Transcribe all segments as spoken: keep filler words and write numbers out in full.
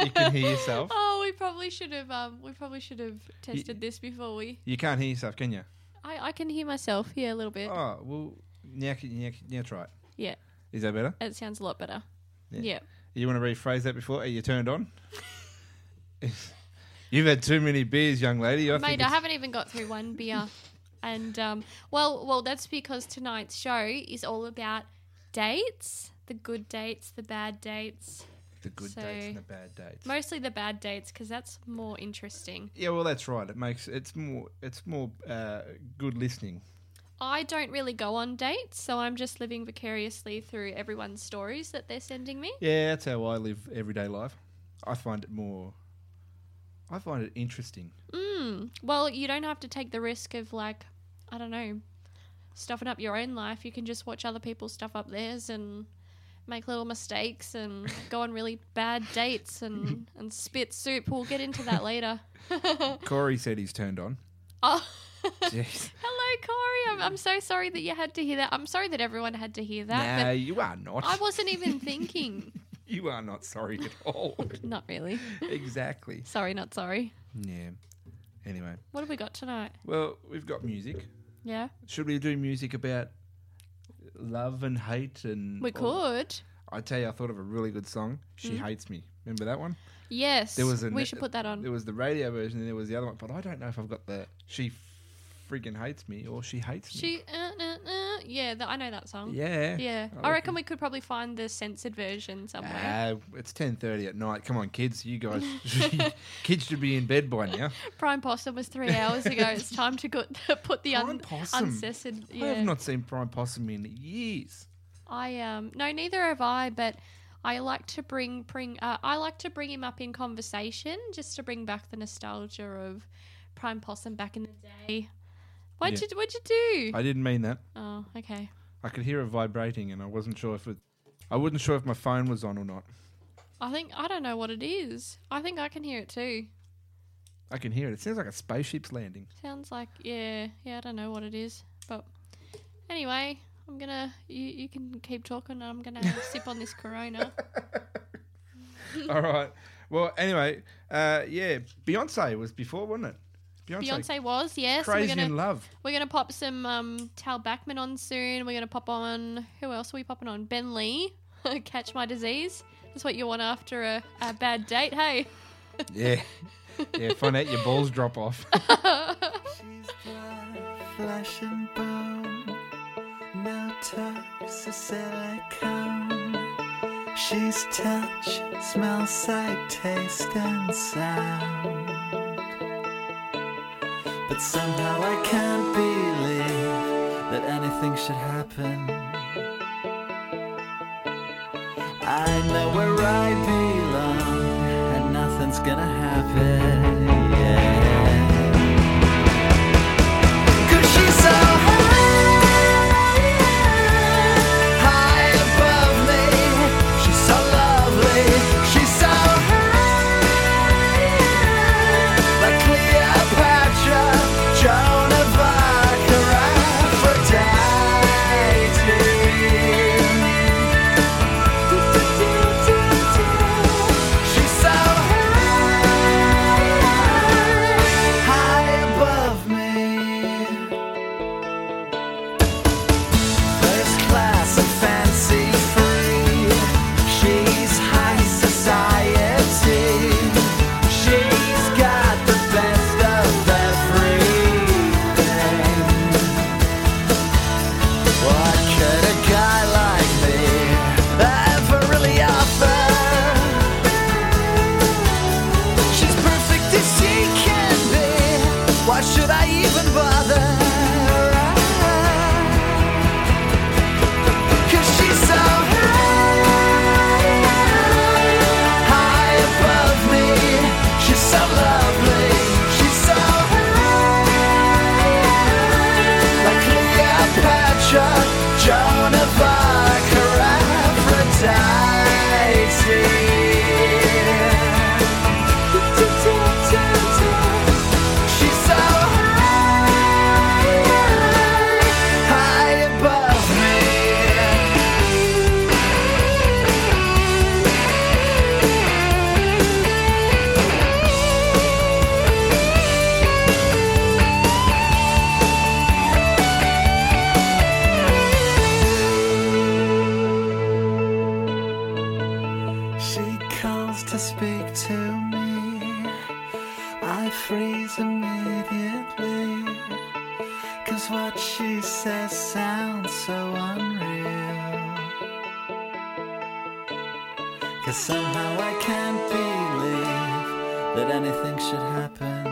You can hear yourself. Oh, we probably should have. Um, we probably should have tested you, this before we. You can't hear yourself, can you? I, I can hear myself. Yeah, a little bit. Oh well, now now, now try it. Yeah. Is that better? It sounds a lot better. Yeah. yeah. You want to rephrase that before? Are you turned on? You've had too many beers, young lady. I Mate, think I haven't even got through one beer. And, um, well, well, that's because tonight's show is all about dates, the good dates, the bad dates. The good so dates and the bad dates. Mostly the bad dates because that's more interesting. Yeah, well, that's right. It makes it's more it's more uh, good listening. I don't really go on dates, so I'm just living vicariously through everyone's stories that they're sending me. Yeah, that's how I live everyday life. I find it more... I find it interesting. Mm. Well, you don't have to take the risk of, like, I don't know, stuffing up your own life. You can just watch other people stuff up theirs and make little mistakes and go on really bad dates and, and spit soup. We'll get into that later. Corey said he's turned on. Oh. Jeez. Hello, Corey. I'm, I'm so sorry that you had to hear that. I'm sorry that everyone had to hear that. No, you are not. I wasn't even thinking. You are not sorry at all. Not really. Exactly. Sorry, not sorry. Yeah. Anyway. What have we got tonight? Well, we've got music. Yeah. Should we do music about love and hate? And We could. I tell you, I thought of a really good song. She Mm. Hates Me. Remember that one? Yes. There was a, we should put that on. There was the radio version and there was the other one, but I don't know if I've got the She Friggin' Hates Me or She Hates Me. She, uh, uh, uh, yeah, the, I know that song. Yeah. Yeah. I, I reckon we could probably find the censored version somewhere. Uh, it's ten thirty at night. Come on, kids. You guys, kids should be in bed by now. Prime Possum was three hours ago. It's time to go, put the un, uncensored. Yeah. I have not seen Prime Possum in years. I um no, neither have I. But I like to bring bring uh, I like to bring him up in conversation just to bring back the nostalgia of Prime Possum back in the day. What'd Yeah. you What'd you do? I didn't mean that. Oh, okay. I could hear it vibrating, and I wasn't sure if it. I wasn't sure if my phone was on or not. I think I don't know what it is. I think I can hear it too. I can hear it. It sounds like a spaceship's landing. Sounds like yeah, yeah. I don't know what it is, but anyway, I'm gonna. You you can keep talking. And I'm gonna sip on this Corona. All right. Well, anyway, uh, yeah, Beyonce was before, wasn't it? Beyonce, Beyonce was yes. Crazy we're gonna, in Love. We're gonna pop some um, Tal Bachman on soon. We're gonna pop on who else are we popping on? Ben Lee, Catch My Disease. That's what you want after a, a bad date, hey? Yeah, yeah. Find out your balls drop off. She's blood, flesh and bone, no tox or silicone. She's touch, smell, sight, taste and sound. But somehow I can't believe that anything should happen. I know where I belong and nothing's gonna happen, yeah. 'Cause she's so high, high above me. She's so lovely, she's so high, like Cleopatra, Joan of Arc, or Aphrodite. She's so high, high above me. First class and fancy free. She's high society. She's got the best of everything. What could a guy like me ever really offer? She's perfect as she can be. Why should I even bother? 'Cause she's so high, high above me. She's so lovely. She's so high, like Cleopatra, Joan of Arc, or Aphrodite. She's so high, to speak to me, I freeze immediately. Cause what she says sounds so unreal. Cause somehow I can't believe that anything should happen.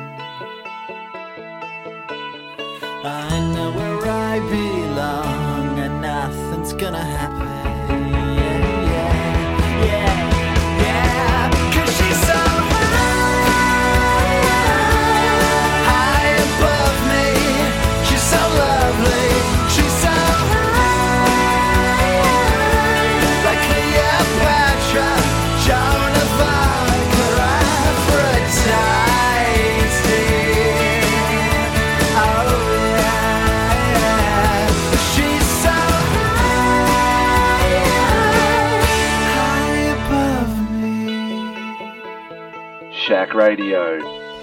I know where I belong and nothing's gonna happen. Yeah, yeah, yeah, yeah. Cause she's so high, high above me. She's so lovely. She's so high, like Cleopatra, Joan of Arc, or Aphrodite. Shack Radio.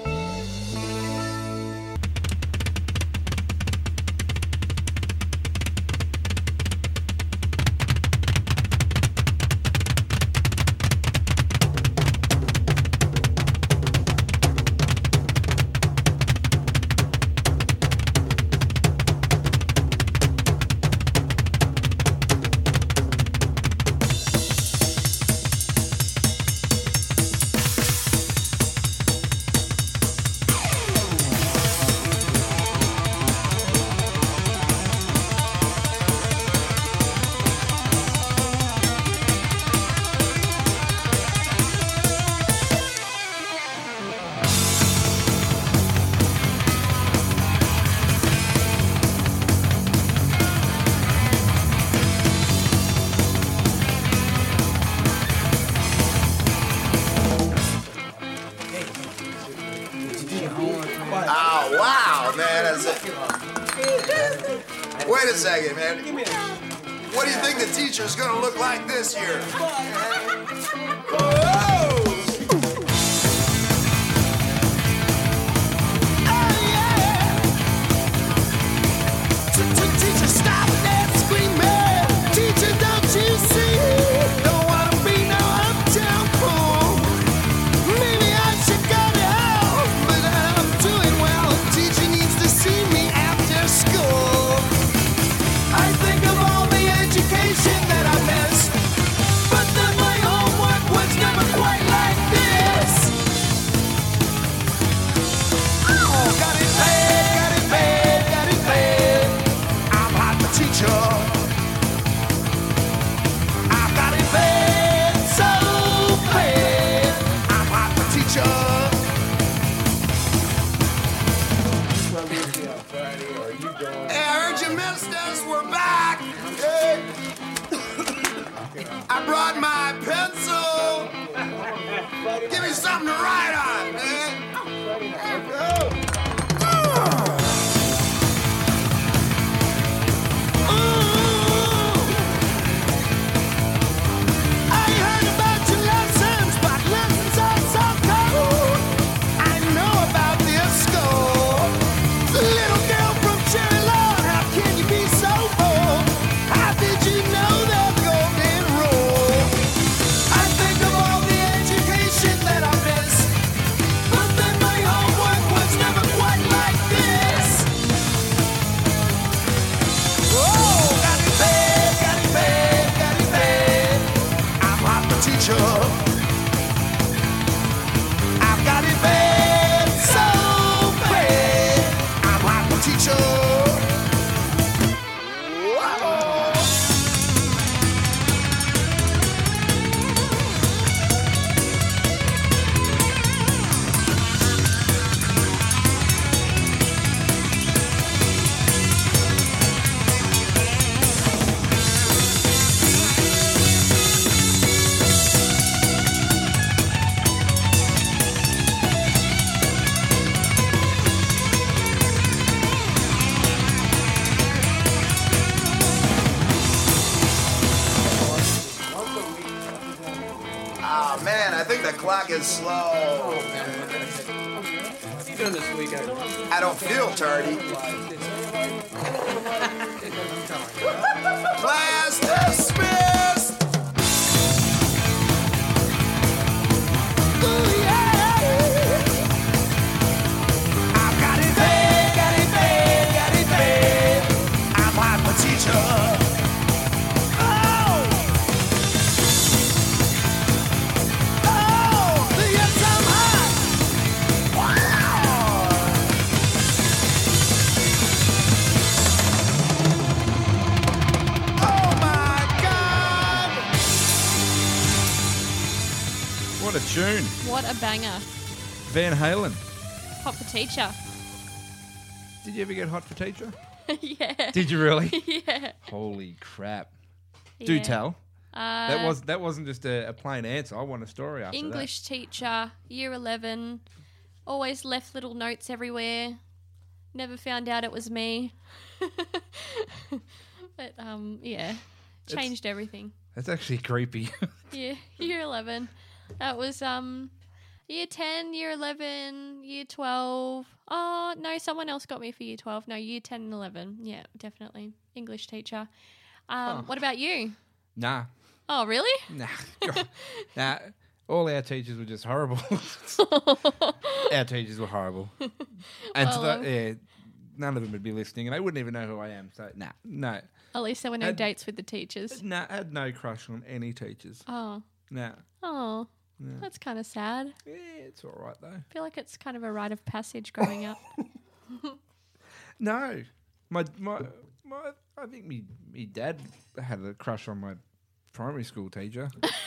Oh, wow, man. That's it. Wait a second, man. What do you think the teacher's gonna look like this year? Whoa! Teacher, stop that screaming. Teacher, don't you see? Don't wanna be no uptown fool. Maybe I should go to hell, but I'm doing well. Teacher needs to see me after school. I think of all the education that I missed, but then my homework was never quite like this. Oh, got it bad, got it bad, got it bad. I'm not the teacher. I've got it bad, so bad. I'm not the teacher. Hey, I heard you missed us. We're back. Hey. I brought my pencil. Give me something to write on, man. I heard about your lessons, but lessons are so cold. I know about this school. Little girl from Cherry Lawn, how can you be so bold? How did you know the golden rule? I think of all the education that I missed, but then my homework was never quite like this. Oh, got it bad, got it bad, got it bad. I'm not the teacher. I've got it bad, so bad. I'm not the teacher. Whoa. Oh, man, I think the clock is slow. What are you doing this weekend? I don't feel tardy. Class dismissed. tune. What a banger. Van Halen. Hot for teacher. Did you ever get hot for teacher? Yeah. Did you really? Yeah. Holy crap. Do Yeah. tell. Uh, That was that wasn't just a, a plain answer. I want a story after English teacher, year eleven. Always left little notes everywhere. Never found out it was me. But, um, yeah. Changed everything. that. That's actually creepy. Yeah, year eleven. That was um, year ten, year eleven, year twelve. Oh, no, someone else got me for year twelve. No, year ten and eleven. Yeah, definitely. English teacher. Um, Oh. What about you? nah. Oh, really? Nah. God. Nah. All our teachers were just horrible. Our teachers were horrible. And Well, to that, um, yeah, none of them would be listening, and they wouldn't even know who I am. So, nah, no. At least there were no Had- dates with the teachers. Nah, I had no crush on any teachers. Oh, Nah. oh, Yeah. that's kind of sad. Yeah, it's all right, though. I feel like it's kind of a rite of passage growing up. No. My, my, my, I think me, me dad had a crush on my primary school teacher.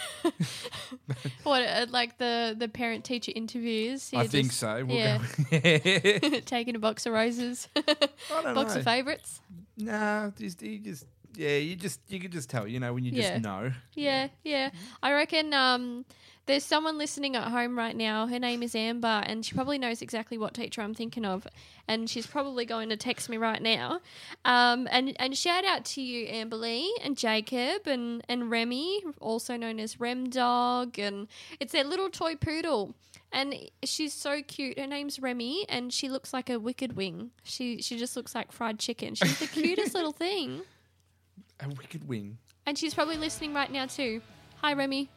What, uh, like the, the parent-teacher interviews? I You're think just- so. We'll yeah. go. Taking a box of roses. I don't Box know. of favourites. Nah, just you just yeah, you just you could just tell, you know, when you Yeah. just know. Yeah, yeah. I reckon um, there's someone listening at home right now. Her name is Amber, and she probably knows exactly what teacher I'm thinking of. And she's probably going to text me right now. Um, and, and shout out to you, Amber Lee, and Jacob, and, and Remy, also known as Rem Dog. And it's their little toy poodle. And she's so cute. Her name's Remy, and she looks like a wicked wing. She she just looks like fried chicken. She's the cutest little thing. A wicked wing. And she's probably listening right now too. Hi, Remy.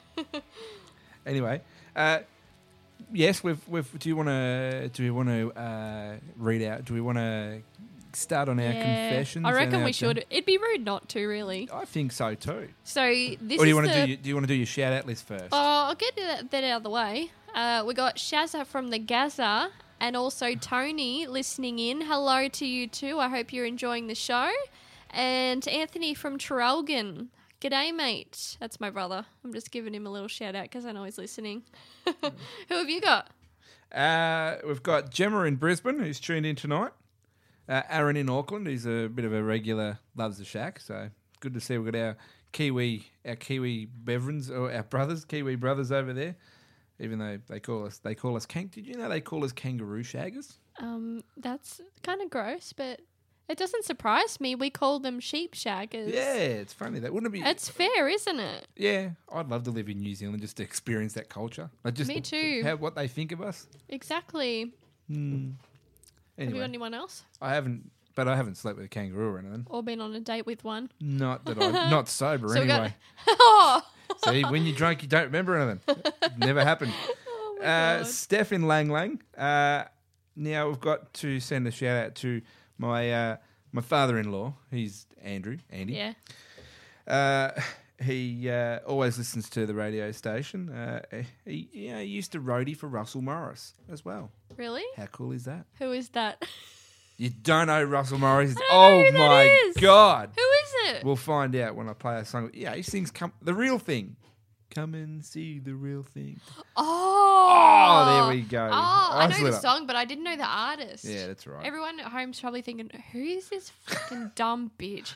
Anyway, uh, yes, we've we've. Do you want to? Do we want to uh, read out? Do we want to start on our confessions? I and reckon our we should. It'd be rude not to, really. I think so too. So this Or do you is want to the... do? Your, do you want to do your shout out list first? Oh, I'll get that, that out of the way. Uh, we got Shazza from the Gaza and also Tony listening in. Hello to you too. I hope you're enjoying the show. And Anthony from Traralgon. G'day, mate. That's my brother. I'm just giving him a little shout out because I know he's listening. Who have you got? Uh, we've got Gemma in Brisbane who's tuned in tonight. Uh, Aaron in Auckland, who's a bit of a regular, loves the shack. So good to see we've got our Kiwi, our Kiwi Bevrons or our brothers, Kiwi brothers over there. Even though they call us, they call us kang. Did you know they call us kangaroo shaggers? Um, that's kind of gross, but it doesn't surprise me. We call them sheep shaggers. Yeah, it's funny that wouldn't it be? It's fair, isn't it? Yeah, I'd love to live in New Zealand just to experience that culture. Like just Me too. Have what they think of us. Exactly. Hmm. Have you got Anyway, anyone else? I haven't, but I haven't slept with a kangaroo or anything. Or been on a date with one? Not that I, not sober So we got- anyway. Oh! See, when you're drunk, you don't remember anything. Never happened. Oh my Uh, God. Steph in Lang Lang. Uh, now we've got to send a shout out to my uh, my father-in-law. He's Andrew. Andy. Yeah. Uh, he uh, always listens to the radio station. Uh, he, you know, he used to roadie for Russell Morris as well. Really? How cool is that? Who is that? You don't know Russell Morris? I don't Oh know who that my is. God! Who is it? We'll find out when I play a song. Yeah, he sings "Come the Real Thing." Come and see the real thing. Oh. Oh, there we go. Oh, I Eyes know lit the up. song, but I didn't know the artist. Yeah, that's right. Everyone at home's probably thinking, who is this fucking dumb bitch?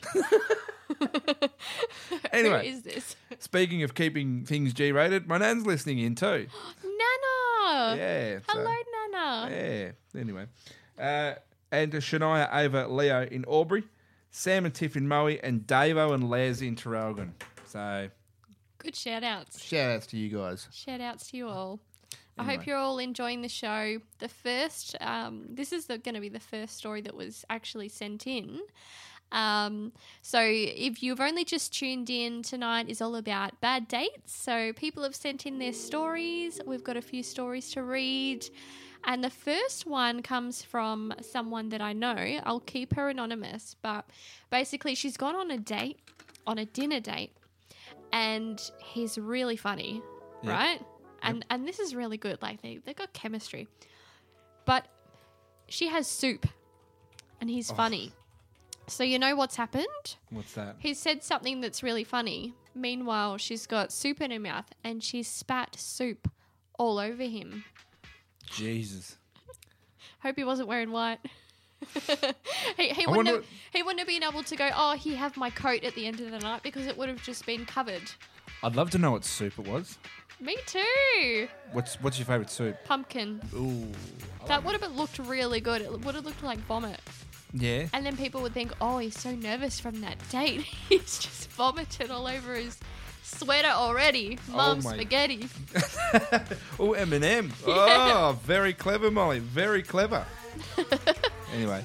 Anyway. Who is this? Speaking of keeping things G-rated, my nan's listening in too. Nana. Yeah. so- Hello, Nana. Yeah. Anyway. Uh, and to Shania, Ava, Leo in Albury, Sam and Tiff in Moe, and Davo and Les in Traralgon. So, Good shout outs. shout outs to you guys. Shout outs to you all. I Anyway. hope you're all enjoying the show. The first, um, this is going to be the first story that was actually sent in. Um, so if you've only just tuned in, tonight is all about bad dates. So people have sent in their stories. We've got a few stories to read. And the first one comes from someone that I know. I'll keep her anonymous. But basically she's gone on a date, on a dinner date. And he's really funny, Yep. right? And and this is really good. Like they they got chemistry, but she has soup, and he's funny. So you know what's happened? What's that? He said something that's really funny. Meanwhile, she's got soup in her mouth, and she spat soup all over him. Jesus. Hope he wasn't wearing white. he he I wouldn't wonder have, what- he wouldn't have been able to go, oh, he have my coat at the end of the night, because it would have just been covered. I'd love to know what soup it was. Me too. What's What's your favourite soup? Pumpkin. Ooh. That would have looked really good. It would have looked like vomit. Yeah. And then people would think, oh, he's so nervous from that date. He's just vomited all over his sweater already. Mum, my- spaghetti. Oh, M and M. Oh, very clever, Molly. Very clever. Anyway.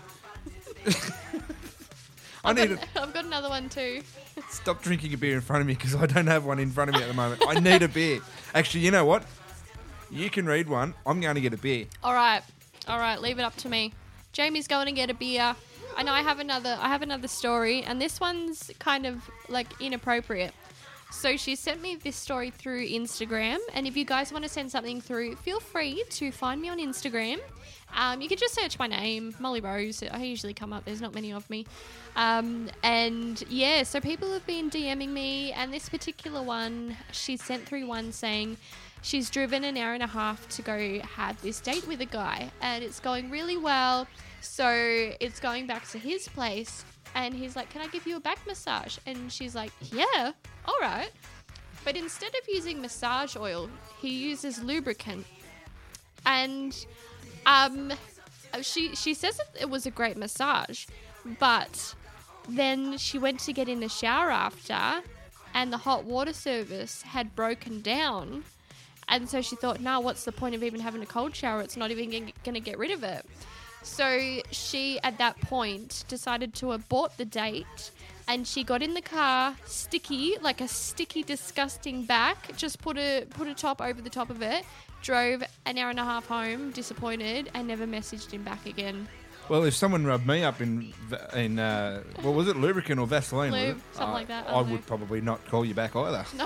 I I've need got, to I've got another one too. stop drinking a beer in front of me because I don't have one in front of me at the moment. I need a beer. Actually, you know what? You can read one. I'm going to get a beer. All right. All right, leave it up to me. Jamie's going to get a beer. I know I have another I have another story, and this one's kind of like inappropriate. So she sent me this story through Instagram, and if you guys want to send something through, feel free to find me on Instagram. Um, you can just search my name, Molly Rose. I usually come up. There's not many of me. Um, and yeah, so people have been DMing me, and this particular one, she sent through one saying she's driven an hour and a half to go have this date with a guy, and it's going really well. So it's going back to his place, and he's like, can I give you a back massage? And she's like, yeah, all right. But instead of using massage oil, he uses lubricant. And um, she she says that it was a great massage, but then she went to get in the shower after, and the hot water service had broken down. And so she thought, nah, what's the point of even having a cold shower? It's not even going to get rid of it. So she, at that point, decided to abort the date, and she got in the car, sticky, like a sticky, disgusting back, just put a put a top over the top of it, drove an hour and a half home, disappointed, and never messaged him back again. Well, if someone rubbed me up in, in uh, what was it, lubricant or Vaseline? was Lube, it? something I- like that, I I, don't know. would probably not call you back either. No.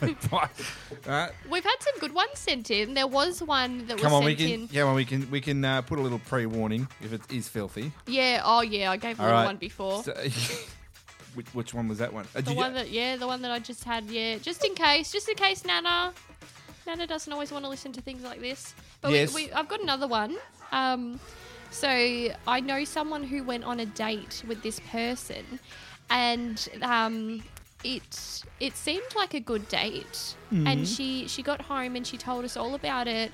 uh, We've had some good ones sent in. There was one that was come on, we sent can. in. Yeah, well, we can. We can uh, put a little pre-warning if it is filthy. Yeah, oh yeah, I gave a All little right. one before. So, which, which one was that one? Uh, The did one you, that, yeah, the one that I just had, yeah, just in case, just in case Nana, Nana doesn't always want to listen to things like this. But Yes. we, we, I've got another one. Um, so I know someone who went on a date with this person, and um, it it seemed like a good date. And she she got home and she told us all about it.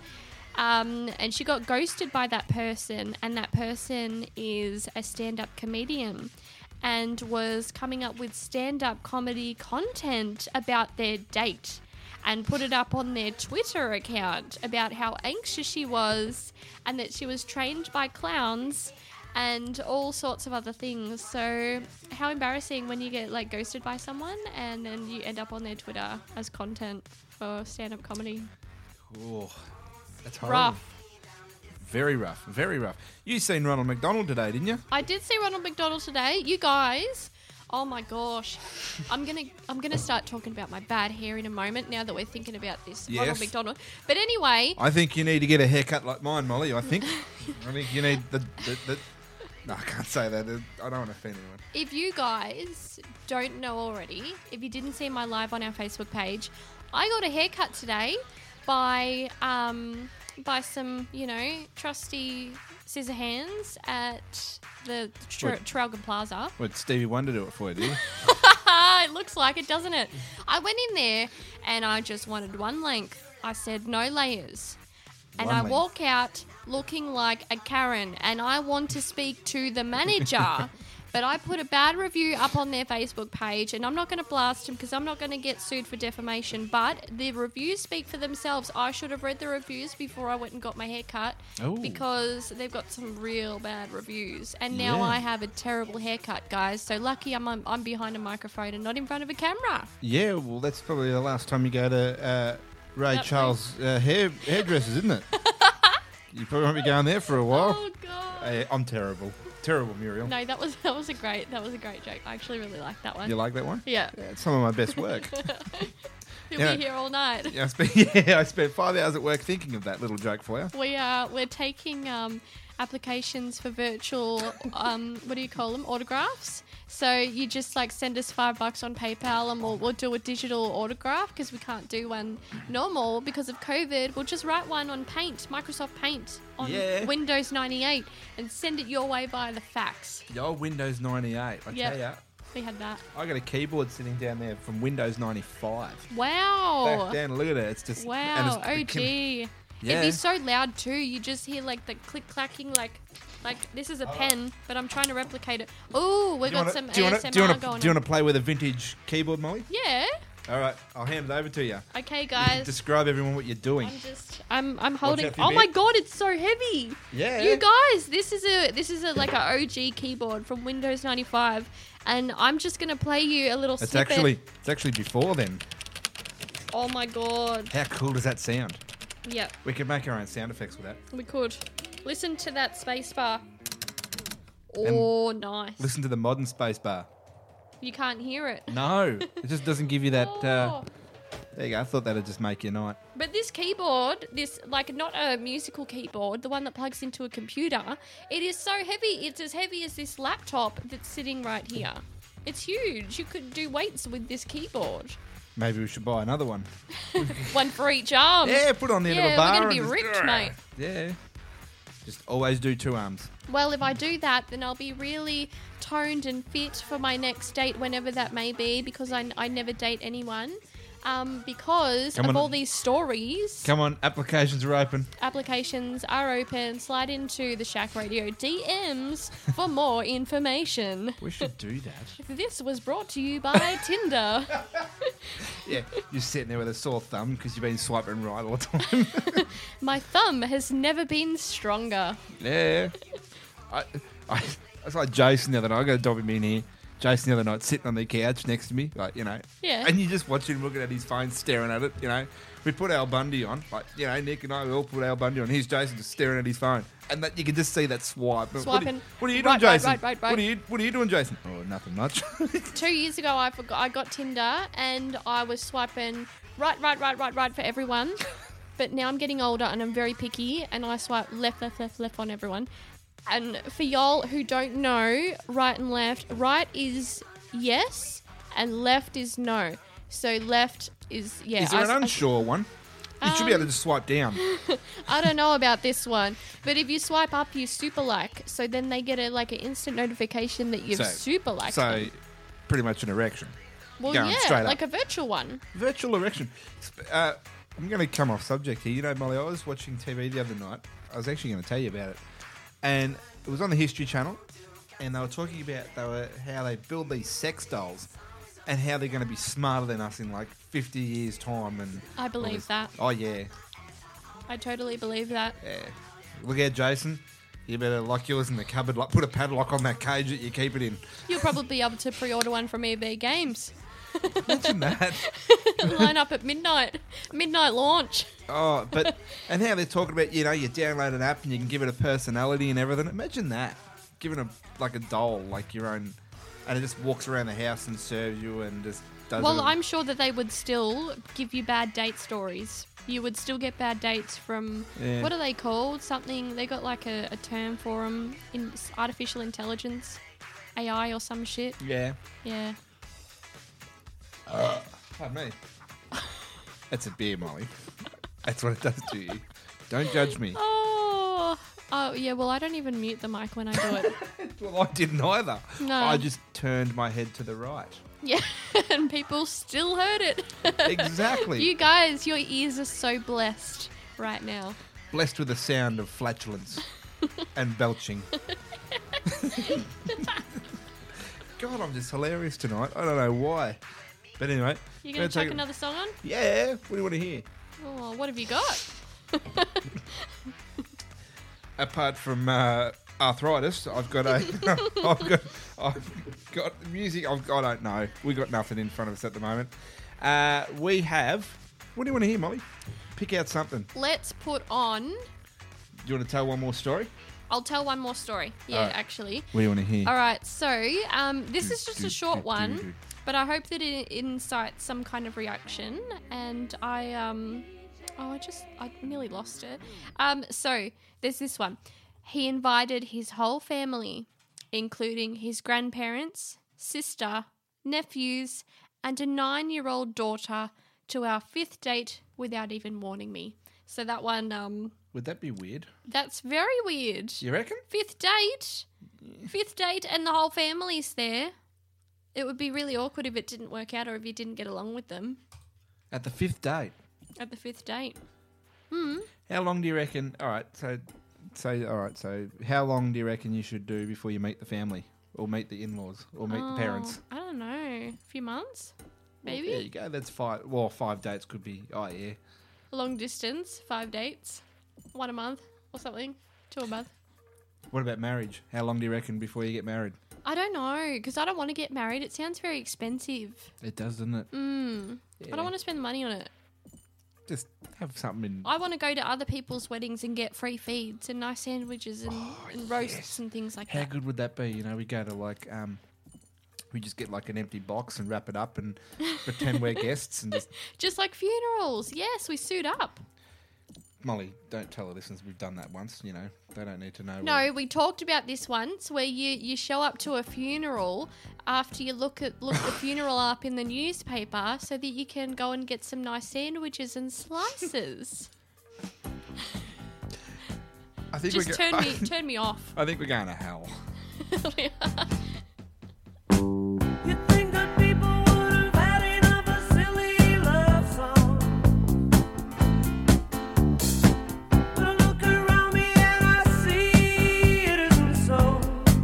Um, and she got ghosted by that person, and that person is a stand-up comedian, and was coming up with stand-up comedy content about their date, and put it up on their Twitter account about how anxious she was, and that she was trained by clowns, and all sorts of other things. So how embarrassing when you get like ghosted by someone and then you end up on their Twitter as content for stand-up comedy. oh, that's horrible. Rough. Very rough. Very rough. You seen Ronald McDonald today, didn't you? I did see Ronald McDonald today. You guys, oh my gosh, I'm gonna I'm gonna start talking about my bad hair in a moment. Now that we're thinking about this Yes. Ronald McDonald, but anyway, I think you need to get a haircut like mine, Molly. I think. I think you need the. the, the no, I can't say that. I don't want to offend anyone. if you guys don't know already, if you didn't see my live on our Facebook page, I got a haircut today by um by some you know trusty scissor hands at the Tra- What? Traralgon Plaza. Would Stevie Wonder do it for you, did he? It looks like it, doesn't it? I went in there and I just wanted one length. I said no layers. And One I length. walk out looking like a Karen, and I want to speak to the manager. But I put a bad review up on their Facebook page, and I'm not going to blast them because I'm not going to get sued for defamation. But the reviews speak for themselves. I should have read the reviews before I went and got my hair cut Oh. because they've got some real bad reviews. And now Yeah. I have a terrible haircut, guys. So lucky I'm, I'm I'm behind a microphone and not in front of a camera. Yeah, well, that's probably the last time you go to uh, Ray That Charles uh, hair hairdressers, isn't it? You probably won't be going there for a while. Oh god. Hey, I'm terrible. Terrible, Muriel. No, that was that was a great that was a great joke. I actually really liked that one. You like that one? Yeah. Yeah, it's some of my best work. You'll Yeah. be here all night. Yeah, I spent, yeah, I spent five hours at work thinking of that little joke for you. We are we're taking um, applications for virtual um, what do you call them autographs. So you just like send us five bucks on PayPal and we'll, we'll do a digital autograph because we can't do one normal because of COVID. We'll just write one on Paint, Microsoft Paint on Yeah. Windows ninety-eight and send it your way via the fax. Yo, Windows ninety-eight. I Yep. tell ya, We had that. I got a keyboard sitting down there from Windows ninety-five. Wow. Back down, look at it. It's just and Wow. it's- O it can- G. Yeah. It'd be so loud too. You just hear like the click clacking like like this is a pen, but I'm trying to replicate it. Oh, we Do you got wanna- some do you A wanna- S M R do you wanna- going Do you on. want to play with a vintage keyboard, Molly? Yeah. All right, I'll hand it over to you. Okay, guys. Describe everyone what you're doing. I'm just I'm I'm holding. out for your Oh my bed. god, it's so heavy. Yeah. You guys, this is a this is a like a O G keyboard from Windows ninety-five, and I'm just gonna play you a little It's snippet. actually it's actually before then. Oh my god. How cool does that sound? Yep, We could make our own sound effects with that. we could. Listen to that space bar. Oh, nice. Listen to the modern space bar. You can't hear it. No, it just doesn't give you that. Uh, Oh. there you go. I thought that'd just make your night. But this keyboard, this like not a musical keyboard, the one that plugs into a computer, it is so heavy. It's as heavy as this laptop that's sitting right here. It's huge. You could do weights with this keyboard. Maybe we should buy another one. One for each arm. Yeah, put on the end Yeah, of a we're bar. gonna and be just- rich, mate. Yeah. Just always do two arms. Well, if I do that, then I'll be really toned and fit for my next date, whenever that may be, because I, I never date anyone. Um, because Come of on. all these stories. Come on, applications are open. Applications are open. Slide into the Shack Radio D Ms for more information. We should do that. This was brought to you by Tinder. Yeah, you're sitting there with a sore thumb because you've been swiping right all the time. My thumb has never been stronger. Yeah. I, I, that's like Jason the other night. I got to dob him in here. Jason the other night sitting on the couch next to me, like, you know. Yeah. And you just watch him looking at his phone, staring at it, you know. We put Al Bundy on, like, you know, Nick and I, we all put Al Bundy on. Here's Jason just staring at his phone. And that you can just see that swipe. What are, Swiping. what are you doing, Right, right, Jason? right, right, right. What are you What are you doing, Jason? Oh, nothing much. Two years ago, I forgot I got Tinder and I was swiping right, right, right, right, right for everyone. But now I'm getting older and I'm very picky, and I swipe left, left, left, left on everyone. And for y'all who don't know, right and left, right is yes, and left is no. So left is yeah. Is there I- an I- unsure one? You should be able to just swipe down. I don't know about this one, but if you swipe up, you super like. So then they get a like an instant notification that you've So- super liked So, them. pretty much an erection. Well, going yeah, straight up. like a virtual one. Virtual erection. Uh, I'm going to come off subject here. You know, Molly, I was watching T V the other night. I was actually going to tell you about it. And it was on the History Channel. And they were talking about they were, how they build these sex dolls and how they're going to be smarter than us in like fifty years' time. And I all believe this- that. Oh, yeah. I totally believe that. Yeah. Look out, Jason. You better lock yours in the cupboard. Like, put a padlock on that cage that you keep it in. You'll probably be able to pre-order one from E B Games. Imagine that. Line up at midnight. Midnight launch. Oh, but and how they're talking about, you know, you download an app and you can give it a personality and everything. Imagine that, giving a like a doll, like your own, and it just walks around the house and serves you and just does. Well, it. I'm sure that they would still give you bad date stories. You would still get bad dates from, Yeah. what are they called? Something, they got like a, a term for them, in artificial intelligence, A I or some shit. Yeah. Yeah. Pardon me. That's a beer, Molly. That's what it does to you. Don't judge me. Oh, oh yeah, well, I don't even mute the mic when I do it. Well, I didn't either. No. I just turned my head to the right. Yeah, and people still heard it. Exactly. You guys, your ears are so blessed right now. Blessed with the sound of flatulence and belching. God, I'm just hilarious tonight. I don't know why. But anyway. You gonna gonna chuck take- another song on? Yeah. What do you want to hear? Oh, what have you got? Apart from uh, arthritis, I've got a, I've got, I've got music. I've, I don't know. We got nothing in front of us at the moment. Uh, we have. What do you want to hear, Molly? Pick out something. Let's put on. Do you want to tell one more story? I'll tell one more story. Yeah, Alright. actually. What do you want to hear? All right, so um, this is just a short one. But I hope that it incites some kind of reaction. And I, um, oh, I just, I nearly lost it. Um, so there's this one. He invited his whole family, including his grandparents, sister, nephews, and a nine-year-old daughter to our fifth date without even warning me. So that one, um, Would that be weird? that's very weird. You reckon? Fifth date, fifth date, and the whole family's there. It would be really awkward if it didn't work out or if you didn't get along with them At the fifth date. at the fifth date. How long do you reckon? All right, so, so all right, so how long do you reckon you should do before you meet the family or meet the in-laws or meet the parents? Oh, I don't know. A few months, maybe. There you go. That's five. Well, five dates could be. Oh yeah. Long distance, five dates, one a month or something, two a month. What about marriage? How long do you reckon before you get married? I don't know because I don't want to get married. It sounds very expensive. It does, doesn't it? Mm. I Yeah. don't want to spend money on it. Just have something in. I want to go to other people's weddings and get free feeds and nice sandwiches and, Oh, and roasts yes. and things like How that. good would that be? You know, we go to like um, we just get like an empty box and wrap it up and pretend we're guests and just. Just like funerals. Yes, we suit up. Molly, don't tell the listeners we've done that once. You know, they don't need to know. No, we talked about this once where you, you show up to a funeral after you look at look the funeral up in the newspaper so that you can go and get some nice sandwiches and slices. I think Just we're turn go- me turn me off. I think we're going to hell. You think that people would have had enough of silly love songs? But I look around me and I see it isn't so.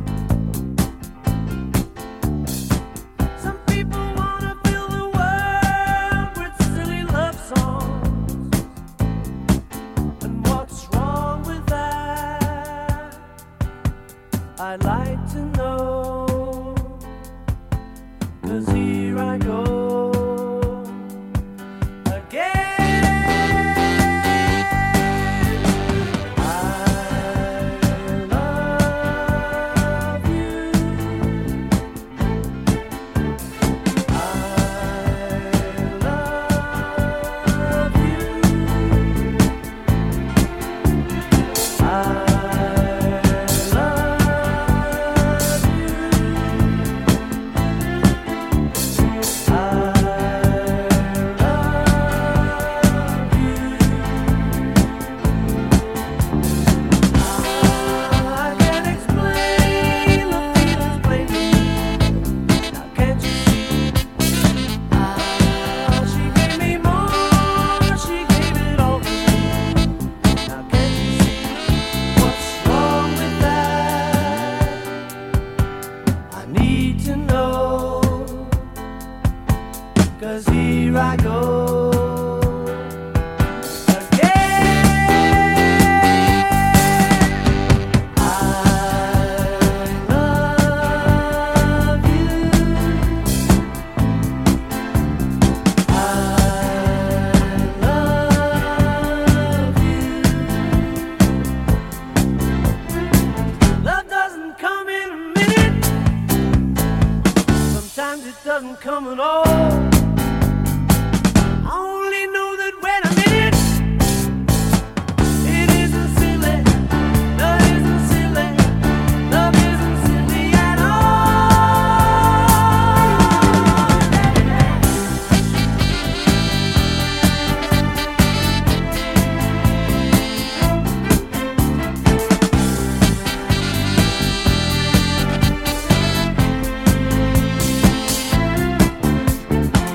Some people wanna fill the world with silly love songs. And what's wrong with that? I'd like to know. 'Cause here I go again. I love you. I love you. I love I can't explain the feelings plainly. Now can't you see? Ah, she gave me more, she gave it all to me. Now can't you see what's wrong with that? I need to know. 'Cause here I go again. I love you. I love you. Love doesn't come in a minute. Sometimes it doesn't come at all. I only know that when I'm in it, it isn't silly. Love isn't silly. Love isn't silly at all.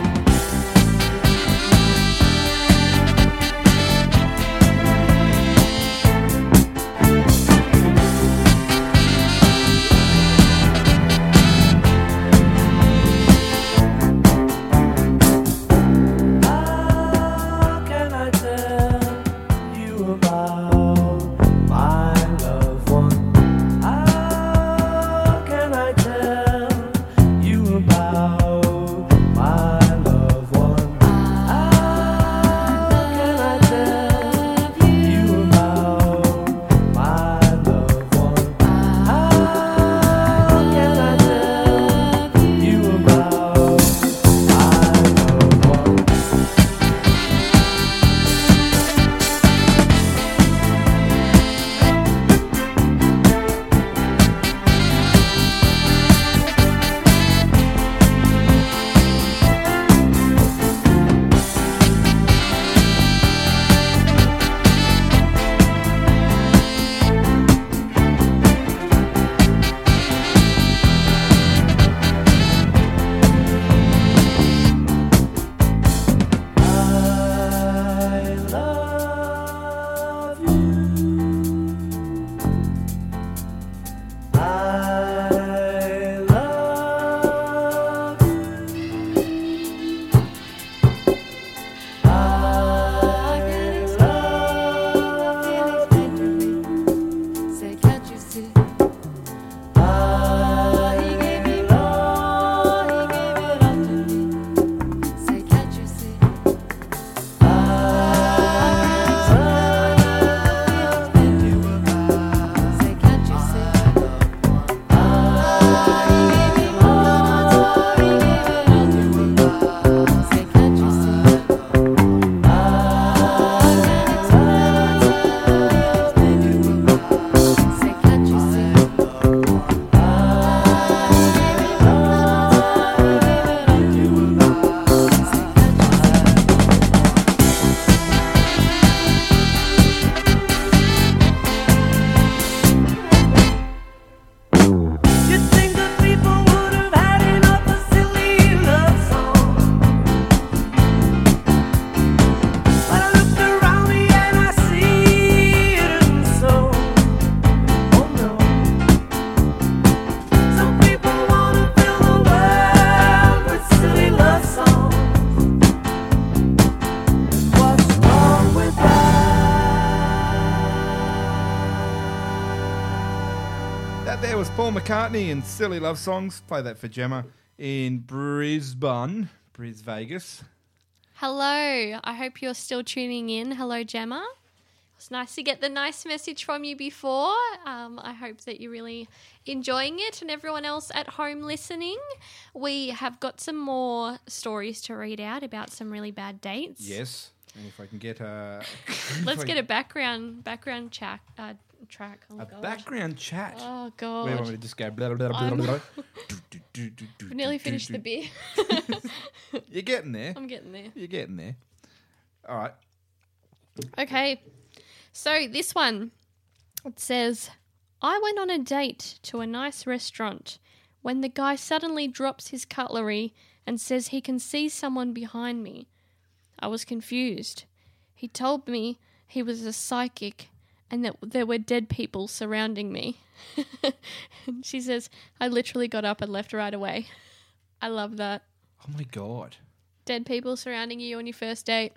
That there was Paul McCartney and Silly Love Songs. Play that for Gemma in Brisbane, Bris Vegas. Hello. I hope you're still tuning in. Hello, Gemma. It's nice to get the nice message from you before. Um, I hope that you're really enjoying it, and everyone else at home listening. We have got some more stories to read out about some really bad dates. Yes. And if I can get a... Let's get a background background track. Uh, track. Oh, a God. background chat. Oh, Where do you want me God. to just go blah, blah, blah, I'm- blah, blah. Do, do, do, do, do, I've nearly do, finished do. the beer. You're getting there. I'm getting there. You're getting there. All right. Okay. So this one, it says, I went on a date to a nice restaurant when the guy suddenly drops his cutlery and says he can see someone behind me. I was confused. He told me he was a psychic and that there were dead people surrounding me. And she says, I literally got up and left right away. I love that. Oh, my God. Dead people surrounding you on your first date.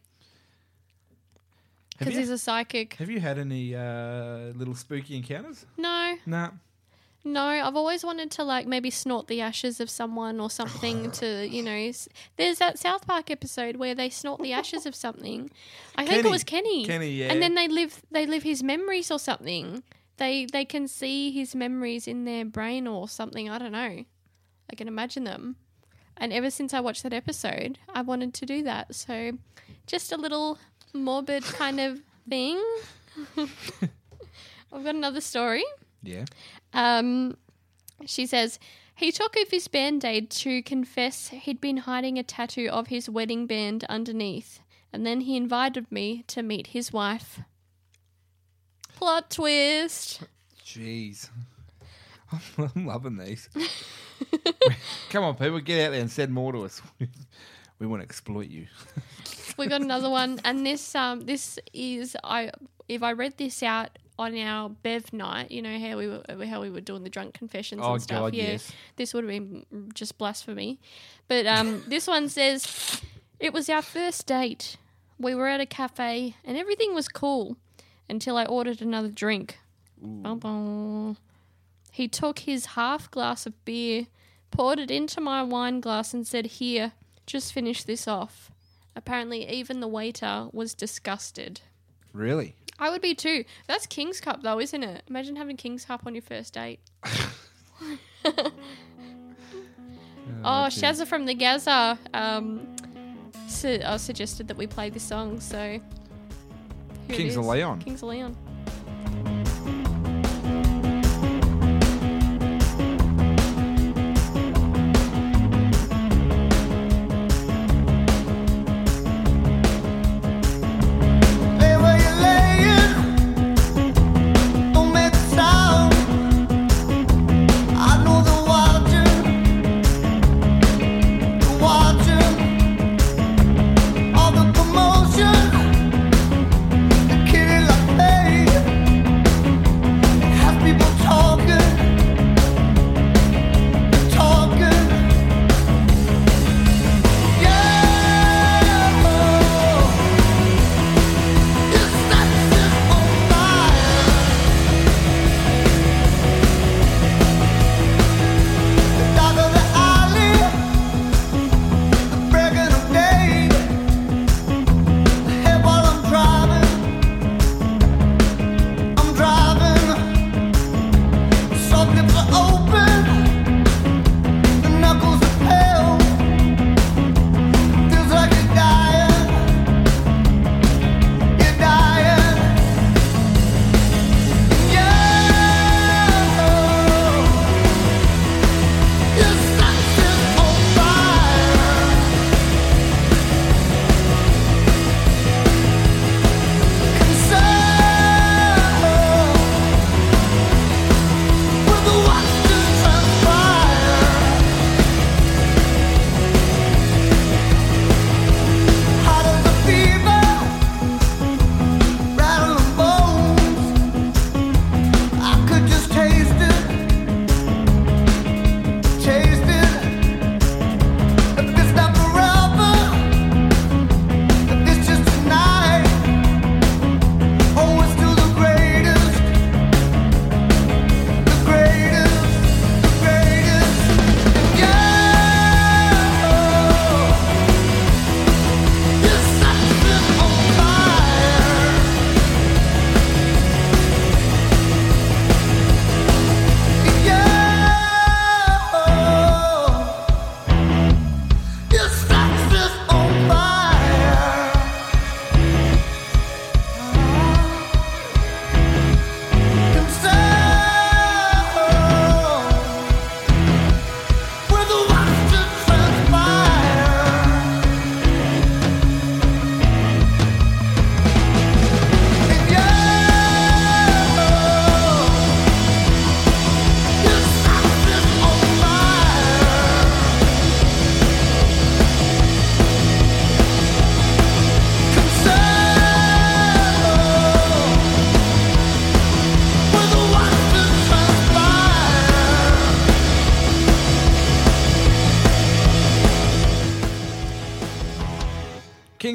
Have Because you, he's a psychic. have you had any uh, little spooky encounters? No. Nah. No, I've always wanted to like maybe snort the ashes of someone or something to, you know, s- there's that South Park episode where they snort the ashes of something. I think Kenny. it was Kenny. Kenny, yeah. And then they live they live his memories or something. They they can see his memories in their brain or something, I don't know. I can imagine them. And ever since I watched that episode, I wanted to do that. So just a little morbid kind of thing. I've got another story. Yeah. Um, she says, he took off his band-aid to confess he'd been hiding a tattoo of his wedding band underneath, and then he invited me to meet his wife. Plot twist. Jeez. I'm, I'm loving these. Come on, people, get out there and send more to us. We want to exploit you. We got another one, and this um this is I if I read this out on our Bev night, you know how we were how we were doing the drunk confessions Oh, and stuff. God, yeah, yes. this would have been just blasphemy. But um, this one says it was our first date. We were at a cafe and everything was cool until I ordered another drink. Bum, bum. He took his half glass of beer, poured it into my wine glass, and said, "Here, just finish this off." Apparently, even the waiter was disgusted. Really? I would be too. That's King's Cup, though, isn't it? Imagine having King's Cup on your first date. oh, geez. Shazza from the Gaza um, su- uh, suggested that we play this song, so... here it Kings of is. Leon. Kings of Leon. Lay where you're laying, don't make a sound. I know they're watching, they're watching all the commotion, the killing like pain.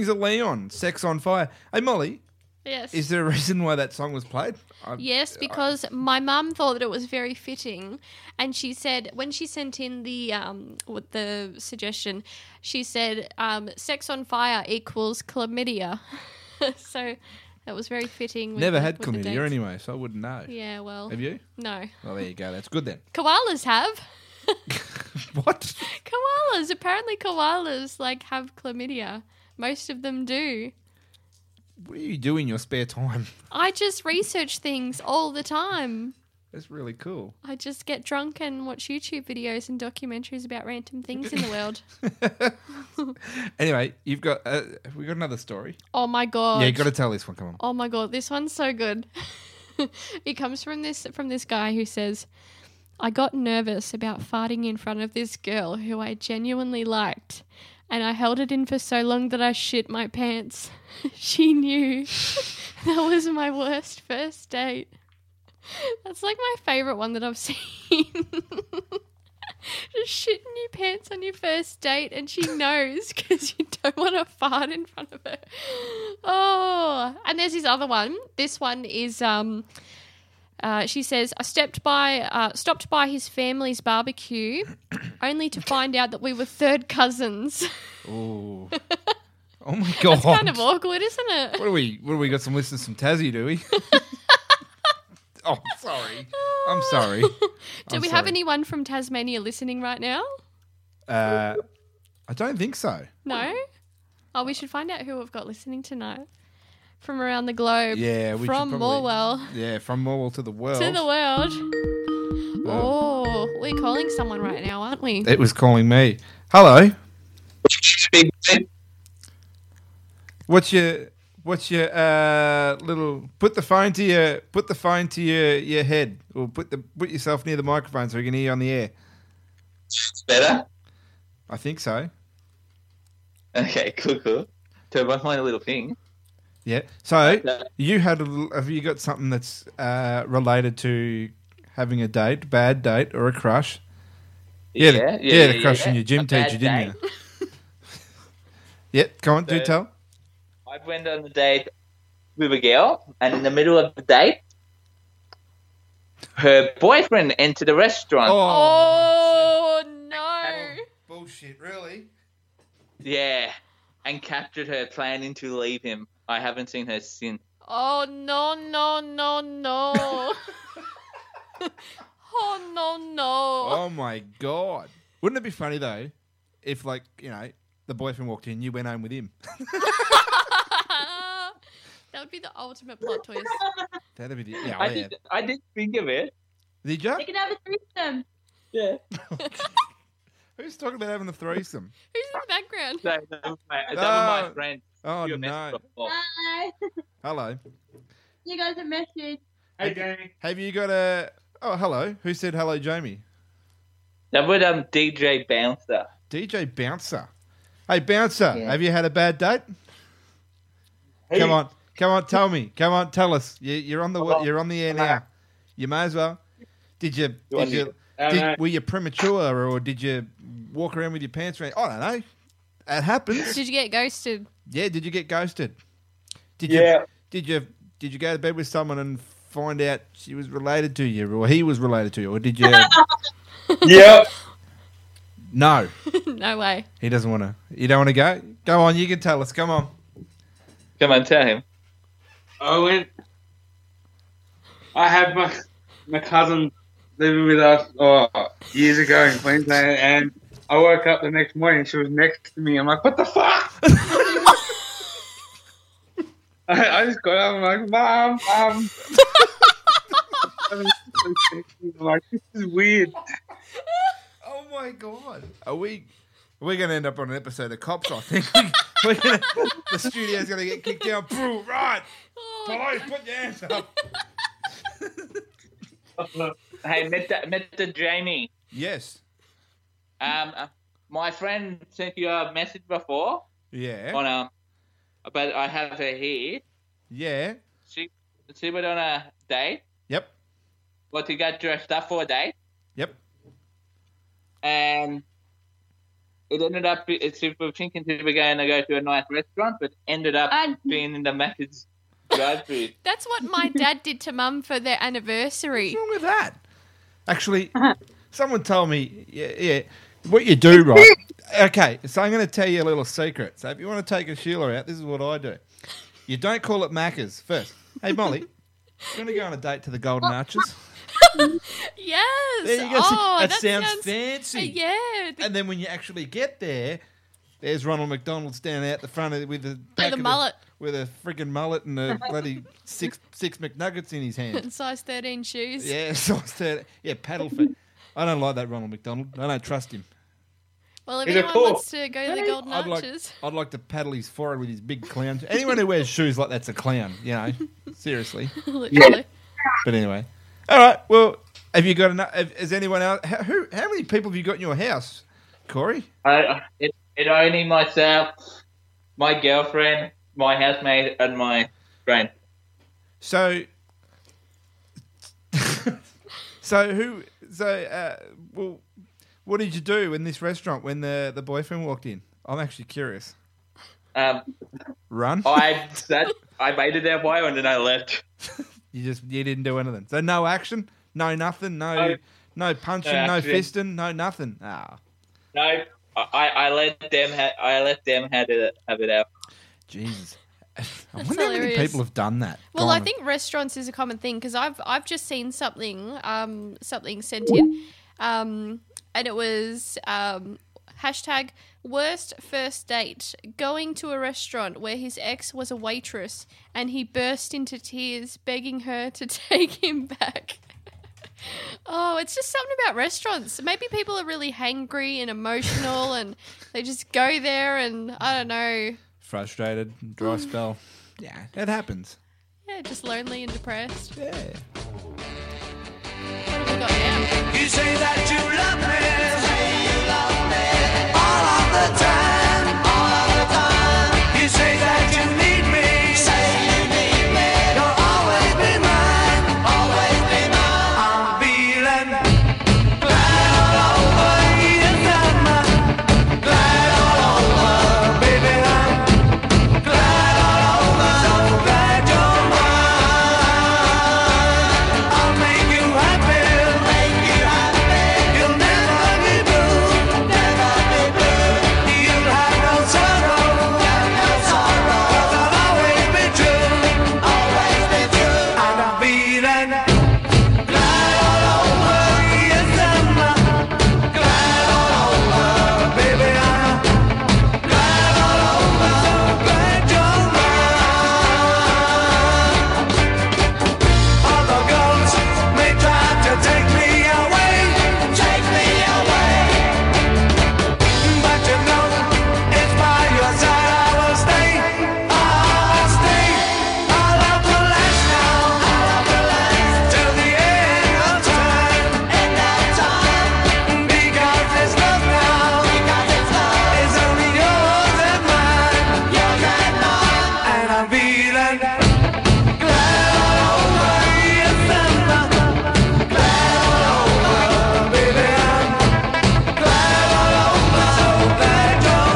Kings of Leon, Sex on Fire. Hey, Molly, Yes. is there a reason why that song was played? I, Yes, because my mum thought that it was very fitting, and she said when she sent in the um with the suggestion, she said um, "sex on fire" equals chlamydia, so that was very fitting. With Never the, had with the chlamydia dates. anyway, so I wouldn't know. Yeah, well, Have you? no. Well, there you go. That's good then. Koalas have. What? Koalas. Apparently, koalas like have chlamydia. Most of them do. What do you do in your spare time? I just research things all the time. That's really cool. I just get drunk and watch YouTube videos and documentaries about random things in the world. Anyway, you've got uh, have we got another story? Oh my god. Yeah, you got to tell this one. Come on. Oh my god, this one's so good. It comes from this from this guy who says, "I got nervous about farting in front of this girl who I genuinely liked, and I held it in for so long that I shit my pants. She knew. That was my worst first date." That's like my favourite one that I've seen. Just shitting your pants on your first date and she knows because you don't want to fart in front of her. Oh, and there's this other one. This one is, um, uh, she says, I stepped by, uh, stopped by his family's barbecue only to find out that we were third cousins. Oh. Oh my god. It's kind of awkward, isn't it? What do we? What do we got? Some listeners from Tassie, do we? Oh, sorry. I'm sorry. Do I'm we have sorry. anyone from Tasmania listening right now? Uh, I don't think so. No? Oh, we should find out who we've got listening tonight. From around the globe. Yeah, we From should probably, Morwell Yeah, from Morwell to the world. to the world. Oh, we're calling someone right now, aren't we? It was calling me. Hello. What's your What's your uh, little? Put the phone to your put the phone to your, your head, or put the put yourself near the microphone so we can hear you on the air. It's better. I think so. Okay, cool, cool. Turn off my little thing. Yeah. So you had a little, have you got something that's uh, related to having a date, bad date, or a crush? Yeah, the- yeah, yeah, the yeah, crush yeah. in your gym A bad teacher, didn't date. you? Yep. Come on, do So- tell. I went on a date with a girl, and in the middle of the date, her boyfriend entered the restaurant. Oh, no. Bullshit! Really? Yeah, and captured her planning to leave him. I haven't seen her since. Oh, no, no, no, no. Oh, no, no. Oh my god! Wouldn't it be funny though, if like you know the boyfriend walked in, you went home with him? That would be the ultimate plot twist. That'd be the, yeah. I oh, yeah. did. I did think of it. Did you? They can have a threesome. Yeah. Who's talking about having a threesome? Who's in the background? So that was my, that was No. my friend. Oh You no! messaged before. Hi. Hello. You guys a message. Hey, Jamie. Have you got a? Oh, hello. Who said hello, Jamie? That was um D J Bouncer. D J Bouncer. Hey, Bouncer. Yeah. Have you had a bad date? Come on, come on, tell me. Come on, tell us. You, you're on the Hello. you're on the air now. You may as well. Did you? You want Did you? me- Uh, Did, no. were you premature, or did you walk around with your pants around? I don't know. It happens. Did you get ghosted? Yeah. Did you get ghosted? Did Yeah. you? Did you? Did you go to bed with someone and find out she was related to you, or he was related to you, or did you? Yep. No, No way. he doesn't want to. You don't want to go? Go on. You can tell us. Come on. Come on, tell him. I went. I had my my cousin living with us oh, years ago in Queensland, and I woke up the next morning. She was next to me. I'm like, what the fuck? I, I just got up. I'm like, Mom, Mom. I'm like, this is weird. Oh my god! Are we? Are we going to end up on an episode of Cops? I think we're gonna, the studio's going to get kicked out. Right, Oh, boys, put your hands up. Hey, Mister Mister Jamie. Yes. Um, uh, my friend sent you a message before Yeah. on um, but I have her here. Yeah. She she went on a date. Yep. Well, to get dressed up for a date, Yep. and it ended up, it's, we were thinking we were going to go to a nice restaurant, but ended up I- being in the Macca's drive-thru. That's what my dad did to Mum for their anniversary. What's wrong with that? Actually, someone told me, yeah, yeah, what you do, right? Okay, so I'm going to tell you a little secret. So if you want to take a Sheila out, this is what I do. You don't call it Macca's first. Hey, Molly, you want to go on a date to the Golden Arches? Yes. There you go. Oh, that, that sounds, sounds fancy. Yeah. the- And then when you actually get there, there's Ronald McDonald standing out the front of, with a pack the of mullet. with a friggin' mullet and a bloody six six McNuggets in his hand. Size thirteen shoes. Yeah, so I said, yeah, paddle fit. I don't like that Ronald McDonald. I don't trust him. Well, if He's a anyone poor. wants to go to the Golden I'd like, Arches. I'd like to paddle his forehead with his big clown. Anyone who wears shoes like that's a clown, you know, seriously. Literally. But anyway, all right. Well, have you got enough? have- Has anyone else? How, who? How many people have you got in your house, Corey? I, it, it only myself, my girlfriend, my housemate, and my friend. So, so who? So, uh, well, what did you do in this restaurant when the the boyfriend walked in? I'm actually curious. Um, Run? I sat, I waited there while and then I left. You just you didn't do anything. So no action, no nothing, no No. no punching, No no action. fisting, no nothing. Ah, No, I, I let them ha- I let them have it have it out. Jesus. I wonder how many hilarious. people have done that. Well, Gone I think restaurants is a common thing because I've I've just seen something um something sent in, um and it was um hashtag worst first date, going to a restaurant where his ex was a waitress and he burst into tears begging her to take him back. Oh, it's just something about restaurants. Maybe people are really hangry and emotional and they just go there and I don't know, frustrated, dry spell. Yeah, it happens. yeah, just lonely and depressed. Yeah. What have we got now? You say that you love me. Say you love me. All of the time. All of the time. You say that you need me. Say you need me. You'll always be mine. Always be mine. I'm feeling glad all over. Yes, I'm glad all over. Baby, I'm glad all over. So glad you're mine. I'll make you happy. Make you happy. You'll never be blue. Never be blue. You'll have no sorrow. Have no sorrow. 'Cause I'll always be true. Always be true. And I'm feeling glad all over. Yes, I'm glad all over. Baby, I'm glad all over. So glad you're mine. Other girls may try to take me away, take me away. But you know, it's by your side I will stay, I'll stay. Our love will last now, our love will last till the end of time, end of time. Because it's love now, because it's love. It's only yours and mine, yours and mine. And I'm feeling glad all over. Yes, I'm glad all over, baby. I'm glad all over. So glad you're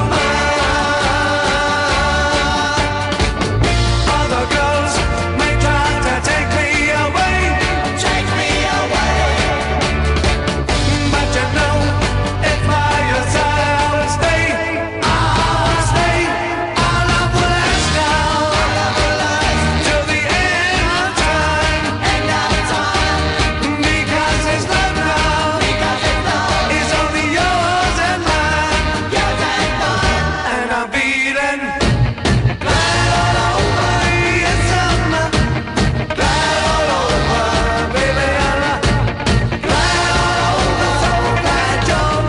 mine. Other girls may try to take me away, take me away. But you know, if by your side I will stay, I'll stay. Our love will last now, our love will last till the end of time, end of time. Because it's love now, because it's love. It's only yours and mine, yours and mine. And I'm feeling glad all over. Yes, I'm glad all over, baby. I'm glad all over. So glad you're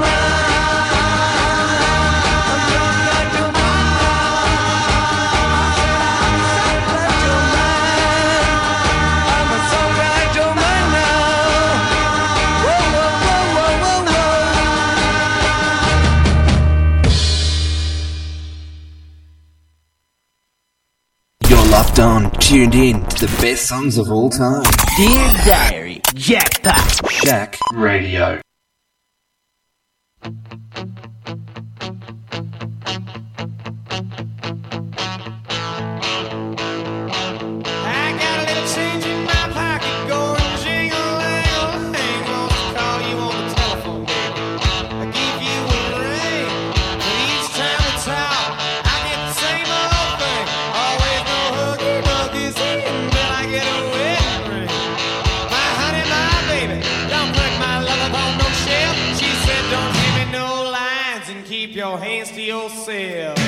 You're locked on, tuned in to the best songs of all time. Dear Diary, Jackpot. Shack Radio. your hands to yourself.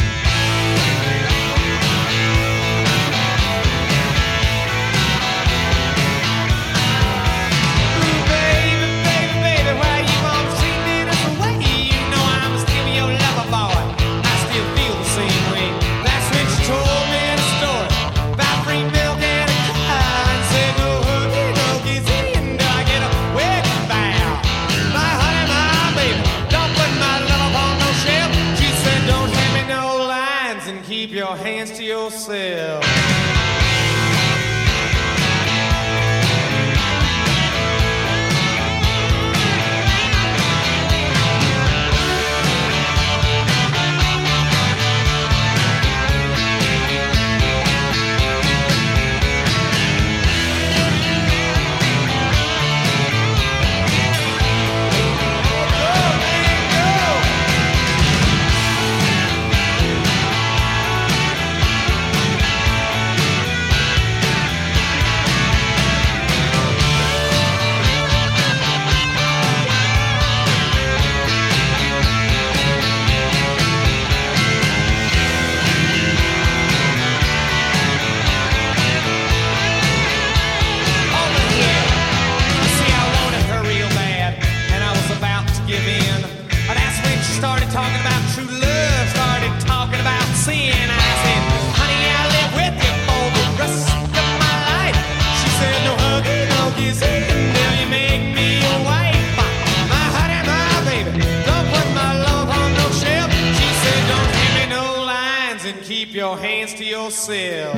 Keep your hands to yourself. Keep your hands to yourself.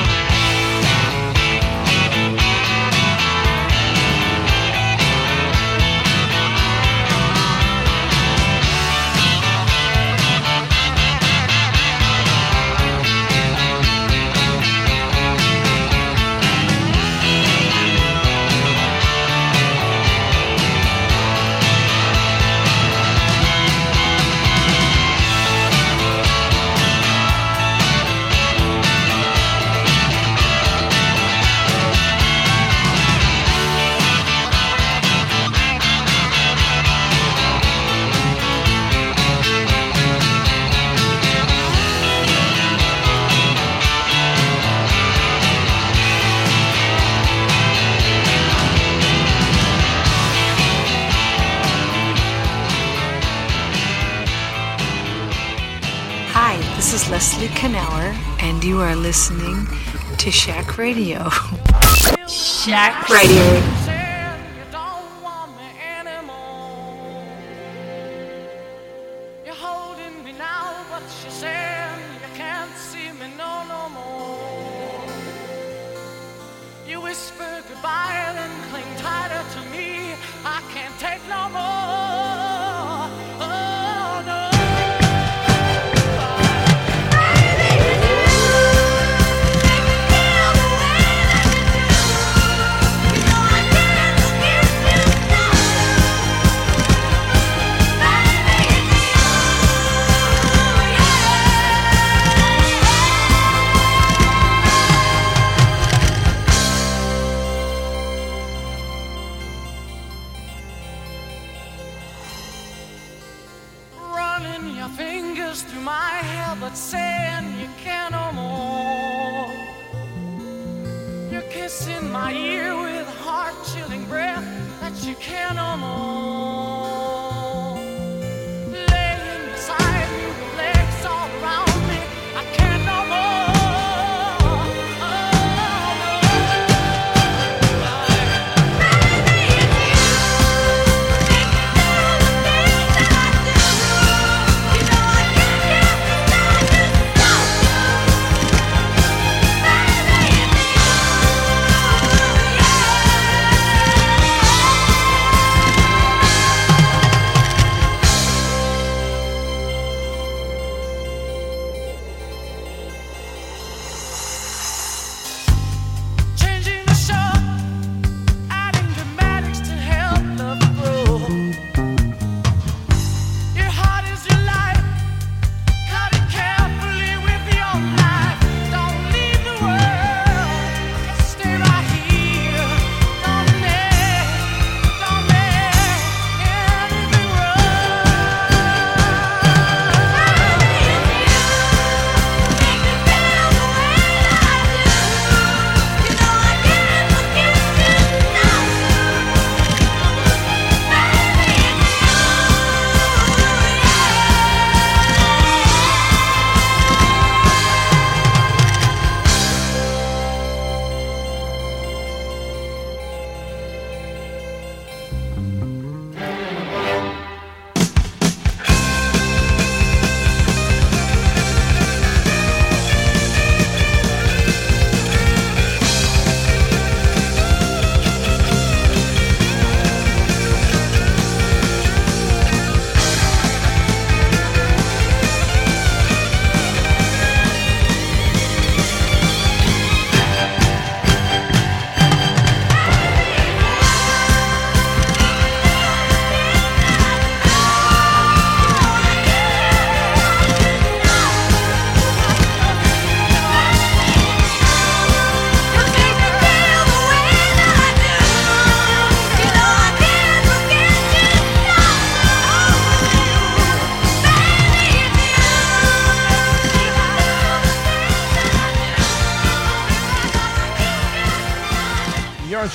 This is Leslie Knauer, and you are listening to Shack Radio. Shack Radio.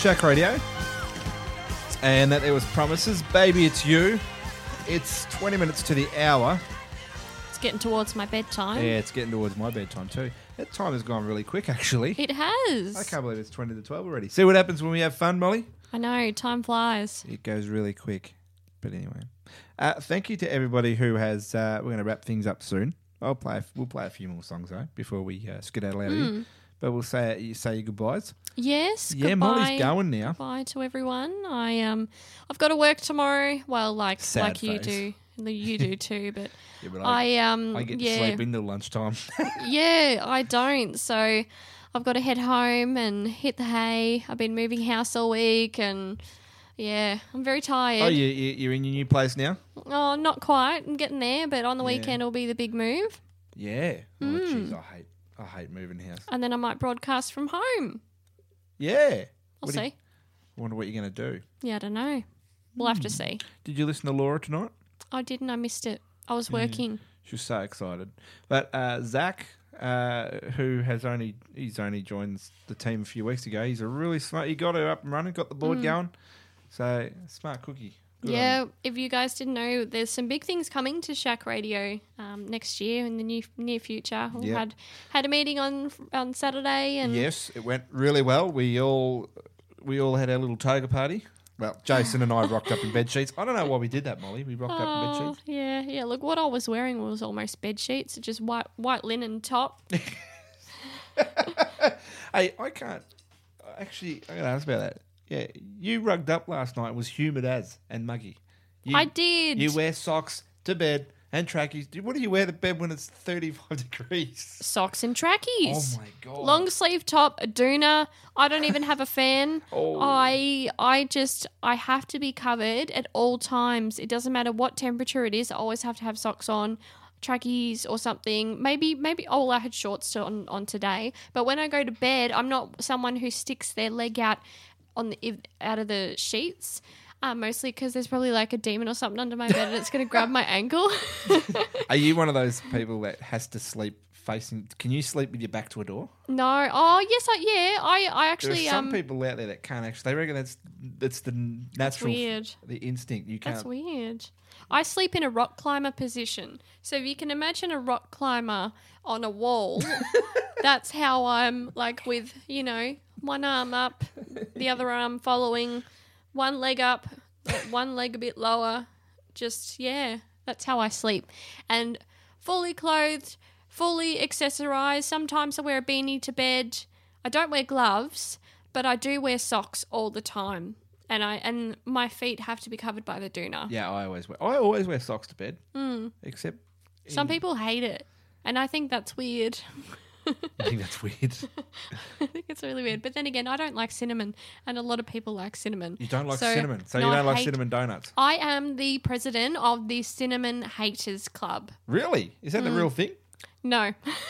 Shack Radio. And that there was promises. Baby, it's you. It's twenty minutes to the hour. It's getting towards my bedtime. Yeah, it's getting towards my bedtime too. That time has gone really quick, actually. It has. I can't believe it's twenty to twelve already. See what happens when we have fun, Molly? I know, time flies. It goes really quick. But anyway. Uh, thank you to everybody who has... Uh, we're going to wrap things up soon. I'll play. We'll play a few more songs, though, before we uh, skedaddle out of Mm. here. But we'll say, you say your goodbyes. Yes. Yeah, goodbye. Molly's going now. Bye to everyone. I um, I've got to work tomorrow. Well, like Sad like you face. do, you do too. But, Yeah, but I, um, I get to yeah. sleep into lunchtime. yeah, I don't. So I've got to head home and hit the hay. I've been moving house all week, and yeah, I'm very tired. Oh, you, you, you're in your new place now? Oh, not quite. I'm getting there, but on the Yeah. weekend will be the big move, Yeah. Oh, Mm. jeez, I hate I hate moving house. and then I might broadcast from home. Yeah. I'll What do you- see. I wonder what you're going to do. Yeah, I don't know. We'll have to Hmm. see. Did you listen to Laura tonight? I didn't. I missed it. I was Yeah. working. She was so excited. But uh, Zach, uh, who has only he's only joined the team a few weeks ago, he's a really smart. He got her up and running, got the board Mm. going. So smart cookie. Good on Yeah, him. if you guys didn't know, there's some big things coming to Shack Radio um, next year in the near near future. We Yep. had had a meeting on on Saturday, and Yes, it went really well. We all we all had our little toga party. Well, Jason and I rocked up in bed sheets. I don't know why we did that, Molly. We rocked up in bed Oh, sheets. yeah, yeah. Look, what I was wearing was almost bed sheets, just white white linen top. Hey, I can't. Actually, I'm going to ask about that. Yeah, you rugged up last night. It was humid as and muggy. You, I did. You wear socks to bed and trackies. What do you wear to bed when it's thirty-five degrees? Socks and trackies. Oh, my God. Long sleeve top, a doona. I don't even have a fan. Oh. I I just I have to be covered at all times. It doesn't matter what temperature it is. I always have to have socks on, trackies or something. Maybe maybe oh, I had shorts on on today. But when I go to bed, I'm not someone who sticks their leg out on the if, out of the sheets. Uh, mostly because there's probably like a demon or something under my bed and it's going to grab my ankle. Are you one of those people that has to sleep facing? Can you sleep with your back to a door? No. Oh, yes, I, yeah. I, I actually... There are some um, people out there that can't actually. They reckon that's that's the natural, weird. the instinct. You can't. That's weird. I sleep in a rock climber position. So if you can imagine a rock climber on a wall, that's how I'm like with, you know, one arm up, the other arm following, one leg up, one leg a bit lower. Just, yeah, that's how I sleep. And fully clothed, fully accessorized. Sometimes I wear a beanie to bed. I don't wear gloves, but I do wear socks all the time. And I and my feet have to be covered by the doona. Yeah, I always wear. I always wear socks to bed, Mm. except. Some in- people hate it, and I think that's weird. I think that's weird. I think it's really weird. But then again, I don't like cinnamon, and a lot of people like cinnamon. You don't like So, cinnamon, so no, you I don't like hate- cinnamon donuts. I am the president of the Cinnamon Haters Club. Really? Is that the Mm. real thing? No,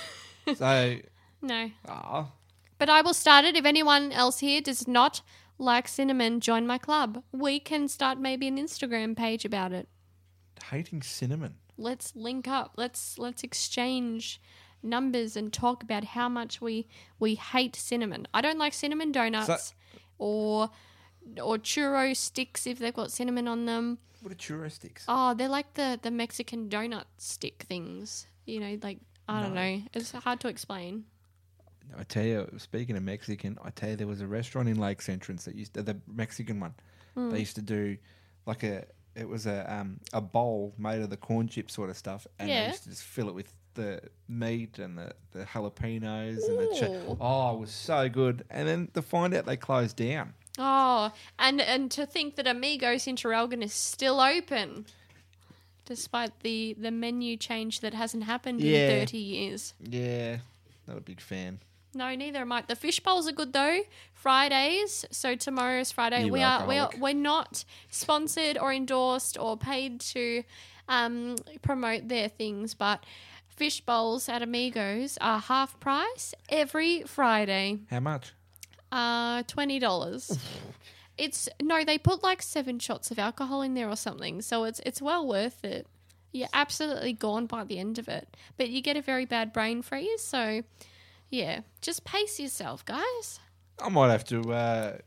So, no. ah, But I will start it. If anyone else here does not like cinnamon, join my club. We can start maybe an Instagram page about it. hating cinnamon. Let's link up. Let's let's exchange numbers and talk about how much we we hate cinnamon. I don't like cinnamon donuts So- or or churro sticks if they've got cinnamon on them. What are churro sticks? Oh, they're like the the Mexican donut stick things. You know, like I don't No. know. It's hard to explain. I tell you, speaking of Mexican, I tell you, there was a restaurant in Lakes Entrance that used to, the Mexican one. Mm. They used to do like a, it was a um, a bowl made of the corn chip sort of stuff, and Yeah. they used to just fill it with the meat and the, the jalapenos and the chi- Ooh. oh, it was so good. And then to find out they closed down. Oh, and and to think that Amigos in Traralgon is still open, despite the the menu change that hasn't happened Yeah. in thirty years. Yeah, not a big fan. No, neither am I. The fish bowls are good though. Fridays, so tomorrow's Friday. You we are we are alcoholic. we're not sponsored or endorsed or paid to um, promote their things, but fish bowls at Amigos are half price every Friday. How much? Uh, twenty dollars. It's no, they put like seven shots of alcohol in there or something, so it's it's well worth it. You're absolutely gone by the end of it, but you get a very bad brain freeze. So, yeah, just pace yourself, guys. I might have to uh,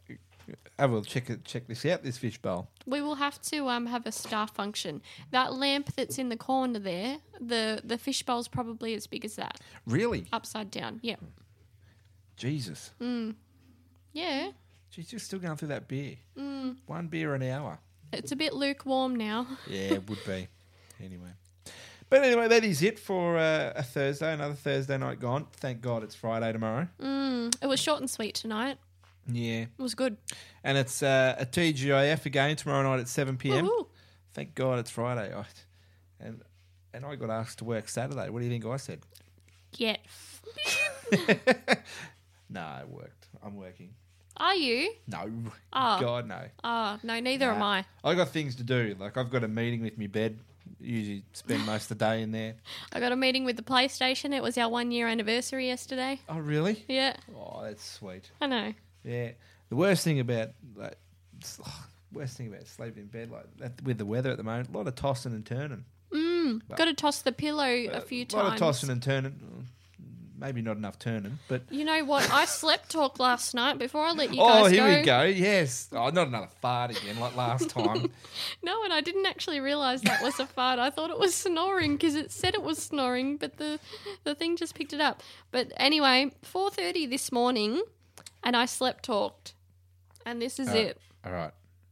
have a check it, check this out. This fishbowl. We will have to um have a star function. That lamp that's in the corner there, the the fishbowl's probably as big as that, Really? upside down. Yeah. Jesus. Yeah. She's just still going through that beer. Mm. One beer an hour. It's a bit lukewarm now. Yeah, it would be. Anyway. But anyway, that is it for uh, a Thursday. Another Thursday night gone. Thank God it's Friday tomorrow. Mm. It was short and sweet tonight. Yeah. It was good. And it's uh, a T G I F again tomorrow night at seven p.m. Woohoo. Thank God it's Friday. I, and and I got asked to work Saturday. What do you think I said? Get. No, I worked. I'm working. Are you? No. Oh. God, no. Oh, no, neither am Nah. I. I got things to do. Like, I've got a meeting with me bed. Usually spend most of the day in there. I got a meeting with the PlayStation. It was our one year anniversary yesterday. Oh, really? Yeah, Oh, that's sweet. I know. Yeah. The worst thing about, like, s- worst thing about sleeping in bed like that with the weather at the moment, a lot of tossing and turning. Mm, got to toss the pillow a few a times. lot of tossing and turning. Maybe not enough turning, but You know what? I slept talk last night before I let you oh, guys here go. we go. Yes. Oh, not another fart again like last time. No, and I didn't actually realise that was a fart. I thought it was snoring because it said it was snoring, but the the thing just picked it up. But anyway, four thirty this morning, and I slept talked, and this is All right. it. All right.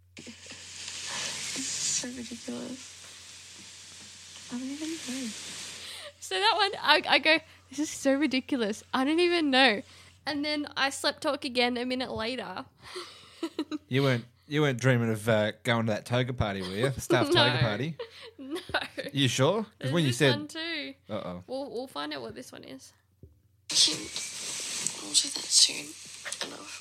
So ridiculous. I don't even know. So that one, I, I go, this is so ridiculous. I don't even know. And then I slept talk again a minute later. You weren't you weren't dreaming of uh, going to that toga party, were you? The staff No. toga party. No. You sure? 'Cause There's when you this said, one too. uh oh. We'll, we'll find out what this one is. I'll do that soon. Enough.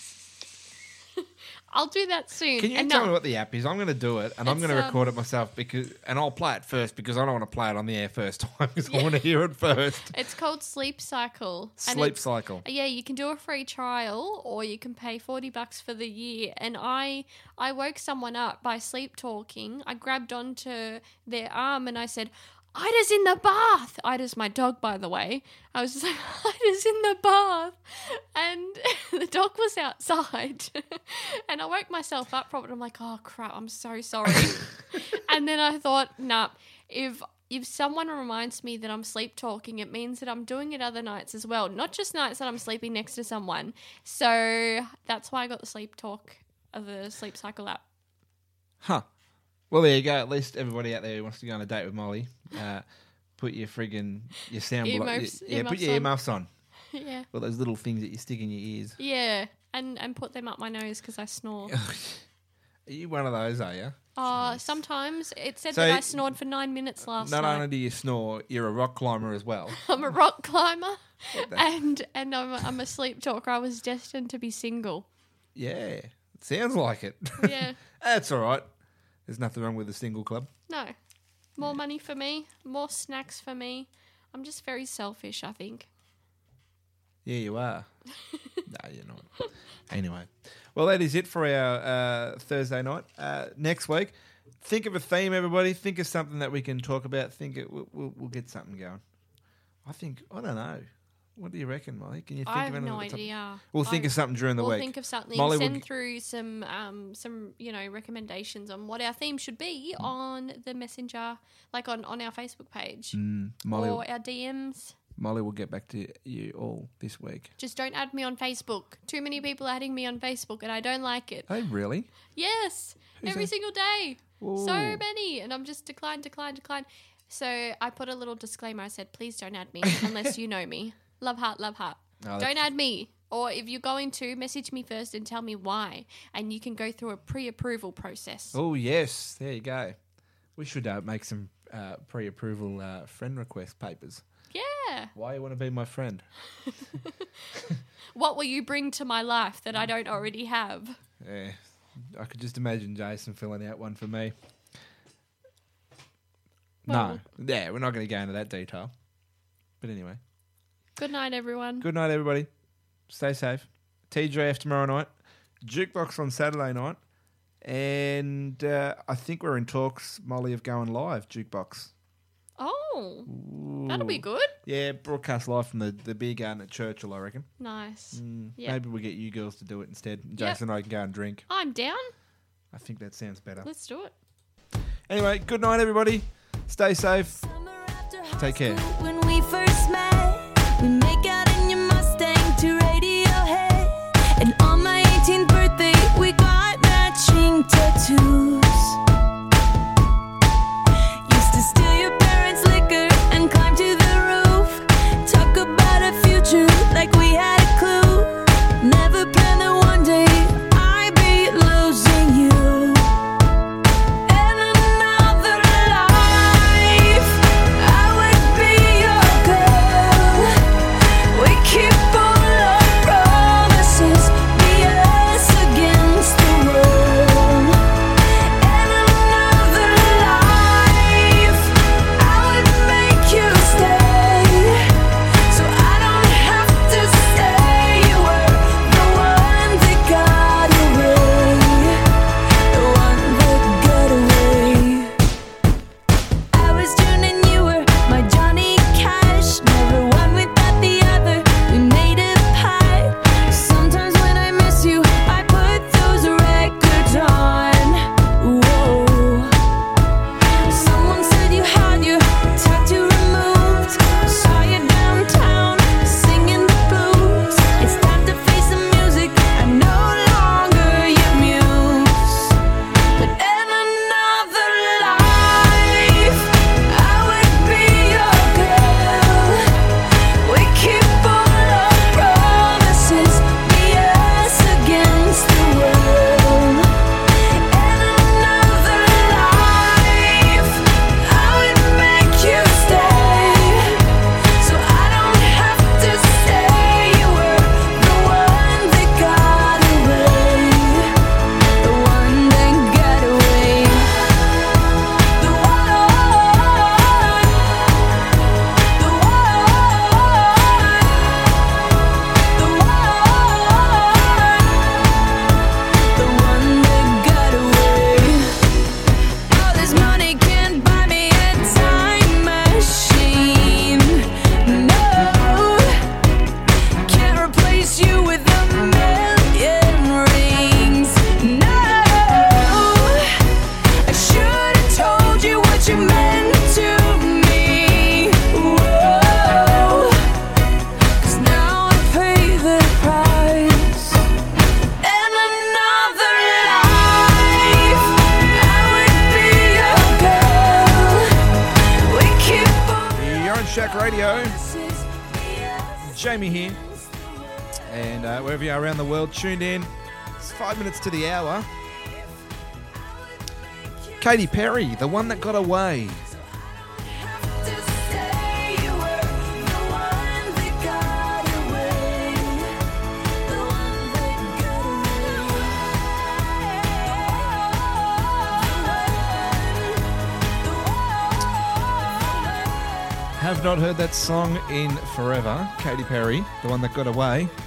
I'll do that soon. Can you And tell no, me what the app is? I'm going to do it, and I'm It's, going to record um, it myself because, and I'll play it first because I don't want to play it on the air first time because I want to hear it first. It's called Sleep Cycle. And Sleep it's- cycle. Yeah, you can do a free trial or you can pay forty bucks for the year. And I I woke someone up by sleep talking. I grabbed onto their arm and I said, Ida's in the bath. Ida's my dog, by the way. I was just like, Ida's in the bath. And the dog was outside. And I woke myself up from it. I'm like, oh, crap, I'm so sorry. And then I thought, nah, if if someone reminds me that I'm sleep talking, it means that I'm doing it other nights as well. Not just nights that I'm sleeping next to someone. So that's why I got the sleep talk of the Sleep Cycle app. Huh. Well, there you go. At least everybody out there who wants to go on a date with Molly, uh, put your friggin' your sound blo- Earmuffs- yeah, put earmuffs your on. earmuffs on. Yeah. All those little things that you stick in your ears. Yeah. And, and put them up my nose because I snore. Are you one of those, are you? Uh, sometimes it said So that I y- snored for nine minutes last Not night. only do you snore, you're a rock climber as well. I'm a rock climber the- and and I'm a, I'm a sleep talker. I was destined to be single. Yeah, it sounds like it. Yeah. That's all right. There's nothing wrong with the single club. No. More money for me, more snacks for me. I'm just very selfish, I think. Yeah, you are. No, you're not. Anyway, well, that is it for our uh, Thursday night. Uh, next week, think of a theme, everybody. Think of something that we can talk about. Think it. We'll, we'll, we'll get something going. I think. I don't know. What do you reckon, Molly? Can you think I of have anything? no at the top? idea. We'll think I- of something during the we'll week. think of something. Molly will Send g- through some, um, some you know, recommendations on what our theme should be Mm. on the messenger, like on, on our Facebook page Mm, Molly, or our D Ms. Molly will get back to you all this week. Just don't add me on Facebook. Too many people are adding me on Facebook, and I don't like it. Oh, really? Yes, Who's every that? single day. Ooh. So many. And I'm just decline, decline, decline. So I put a little disclaimer. I said, please don't add me unless you know me. Love heart, love heart. Oh, don't that's- add me. Or if you're going to, message me first and tell me why. And you can go through a pre-approval process. Oh, yes. There you go. We should uh, make some uh, pre-approval uh, friend request papers. Yeah. Why you want to be my friend? What will you bring to my life that I don't already have? Yeah, I could just imagine Jason filling out one for me. Well- no, yeah, we're not going to go into that detail. But anyway, Good night, everyone. good night, everybody. Stay safe. T J F tomorrow night. Jukebox on Saturday night. And uh, I think we're in talks, Molly, of going live, Jukebox. Oh, that'll be good. Yeah, broadcast live from the, the beer garden at Churchill, I reckon. Nice. Mm, Yep. Maybe we'll get you girls to do it instead. Jason and I can go and drink. I'm down. I think that sounds better. Let's do it. Anyway, good night, everybody. Stay safe. Take care. When we first met, we make out in your Mustang to Radiohead. And on my eighteenth birthday, we got matching tattoos. Used to steal your parents' liquor and climb to the roof. Talk about a future like we had a clue. Never planned that one day I'd be losing you. In another life, I would be your girl. We keep all our promises, be us against the world. In another life, I would make you stay, so I don't have to say you were the one that got away, the one that got away. I was June and you were my Johnny Cash. Never one without the other. We made a pact. Sometimes when I miss you, I put those records on. Whoa. Someone said you had your tattoo removed. Saw you downtown singing the blues. It's time to face the music. I'm no longer your muse. But in another life, I would be your girl. We keep all our promises, be us against the world. In another life, I would make you stay, so I don't have to say you were the one that got away, the one that got away, the one, the one, the one that got away. All this money can't buy me a time machine. No, can't replace you with a million rings. No, I should have told you what you meant to me. Whoa, 'cause now I pay the price. In another life, I would be your girl. We keep all You're on Shack Radio. promises, be us Jamie here. And uh, wherever you are around the world, tuned in. It's five minutes to the hour. Katy Perry, the one that got away. to say you were the one that got away, the one that got away. Have not heard that song in forever. Katy Perry, the one that got away.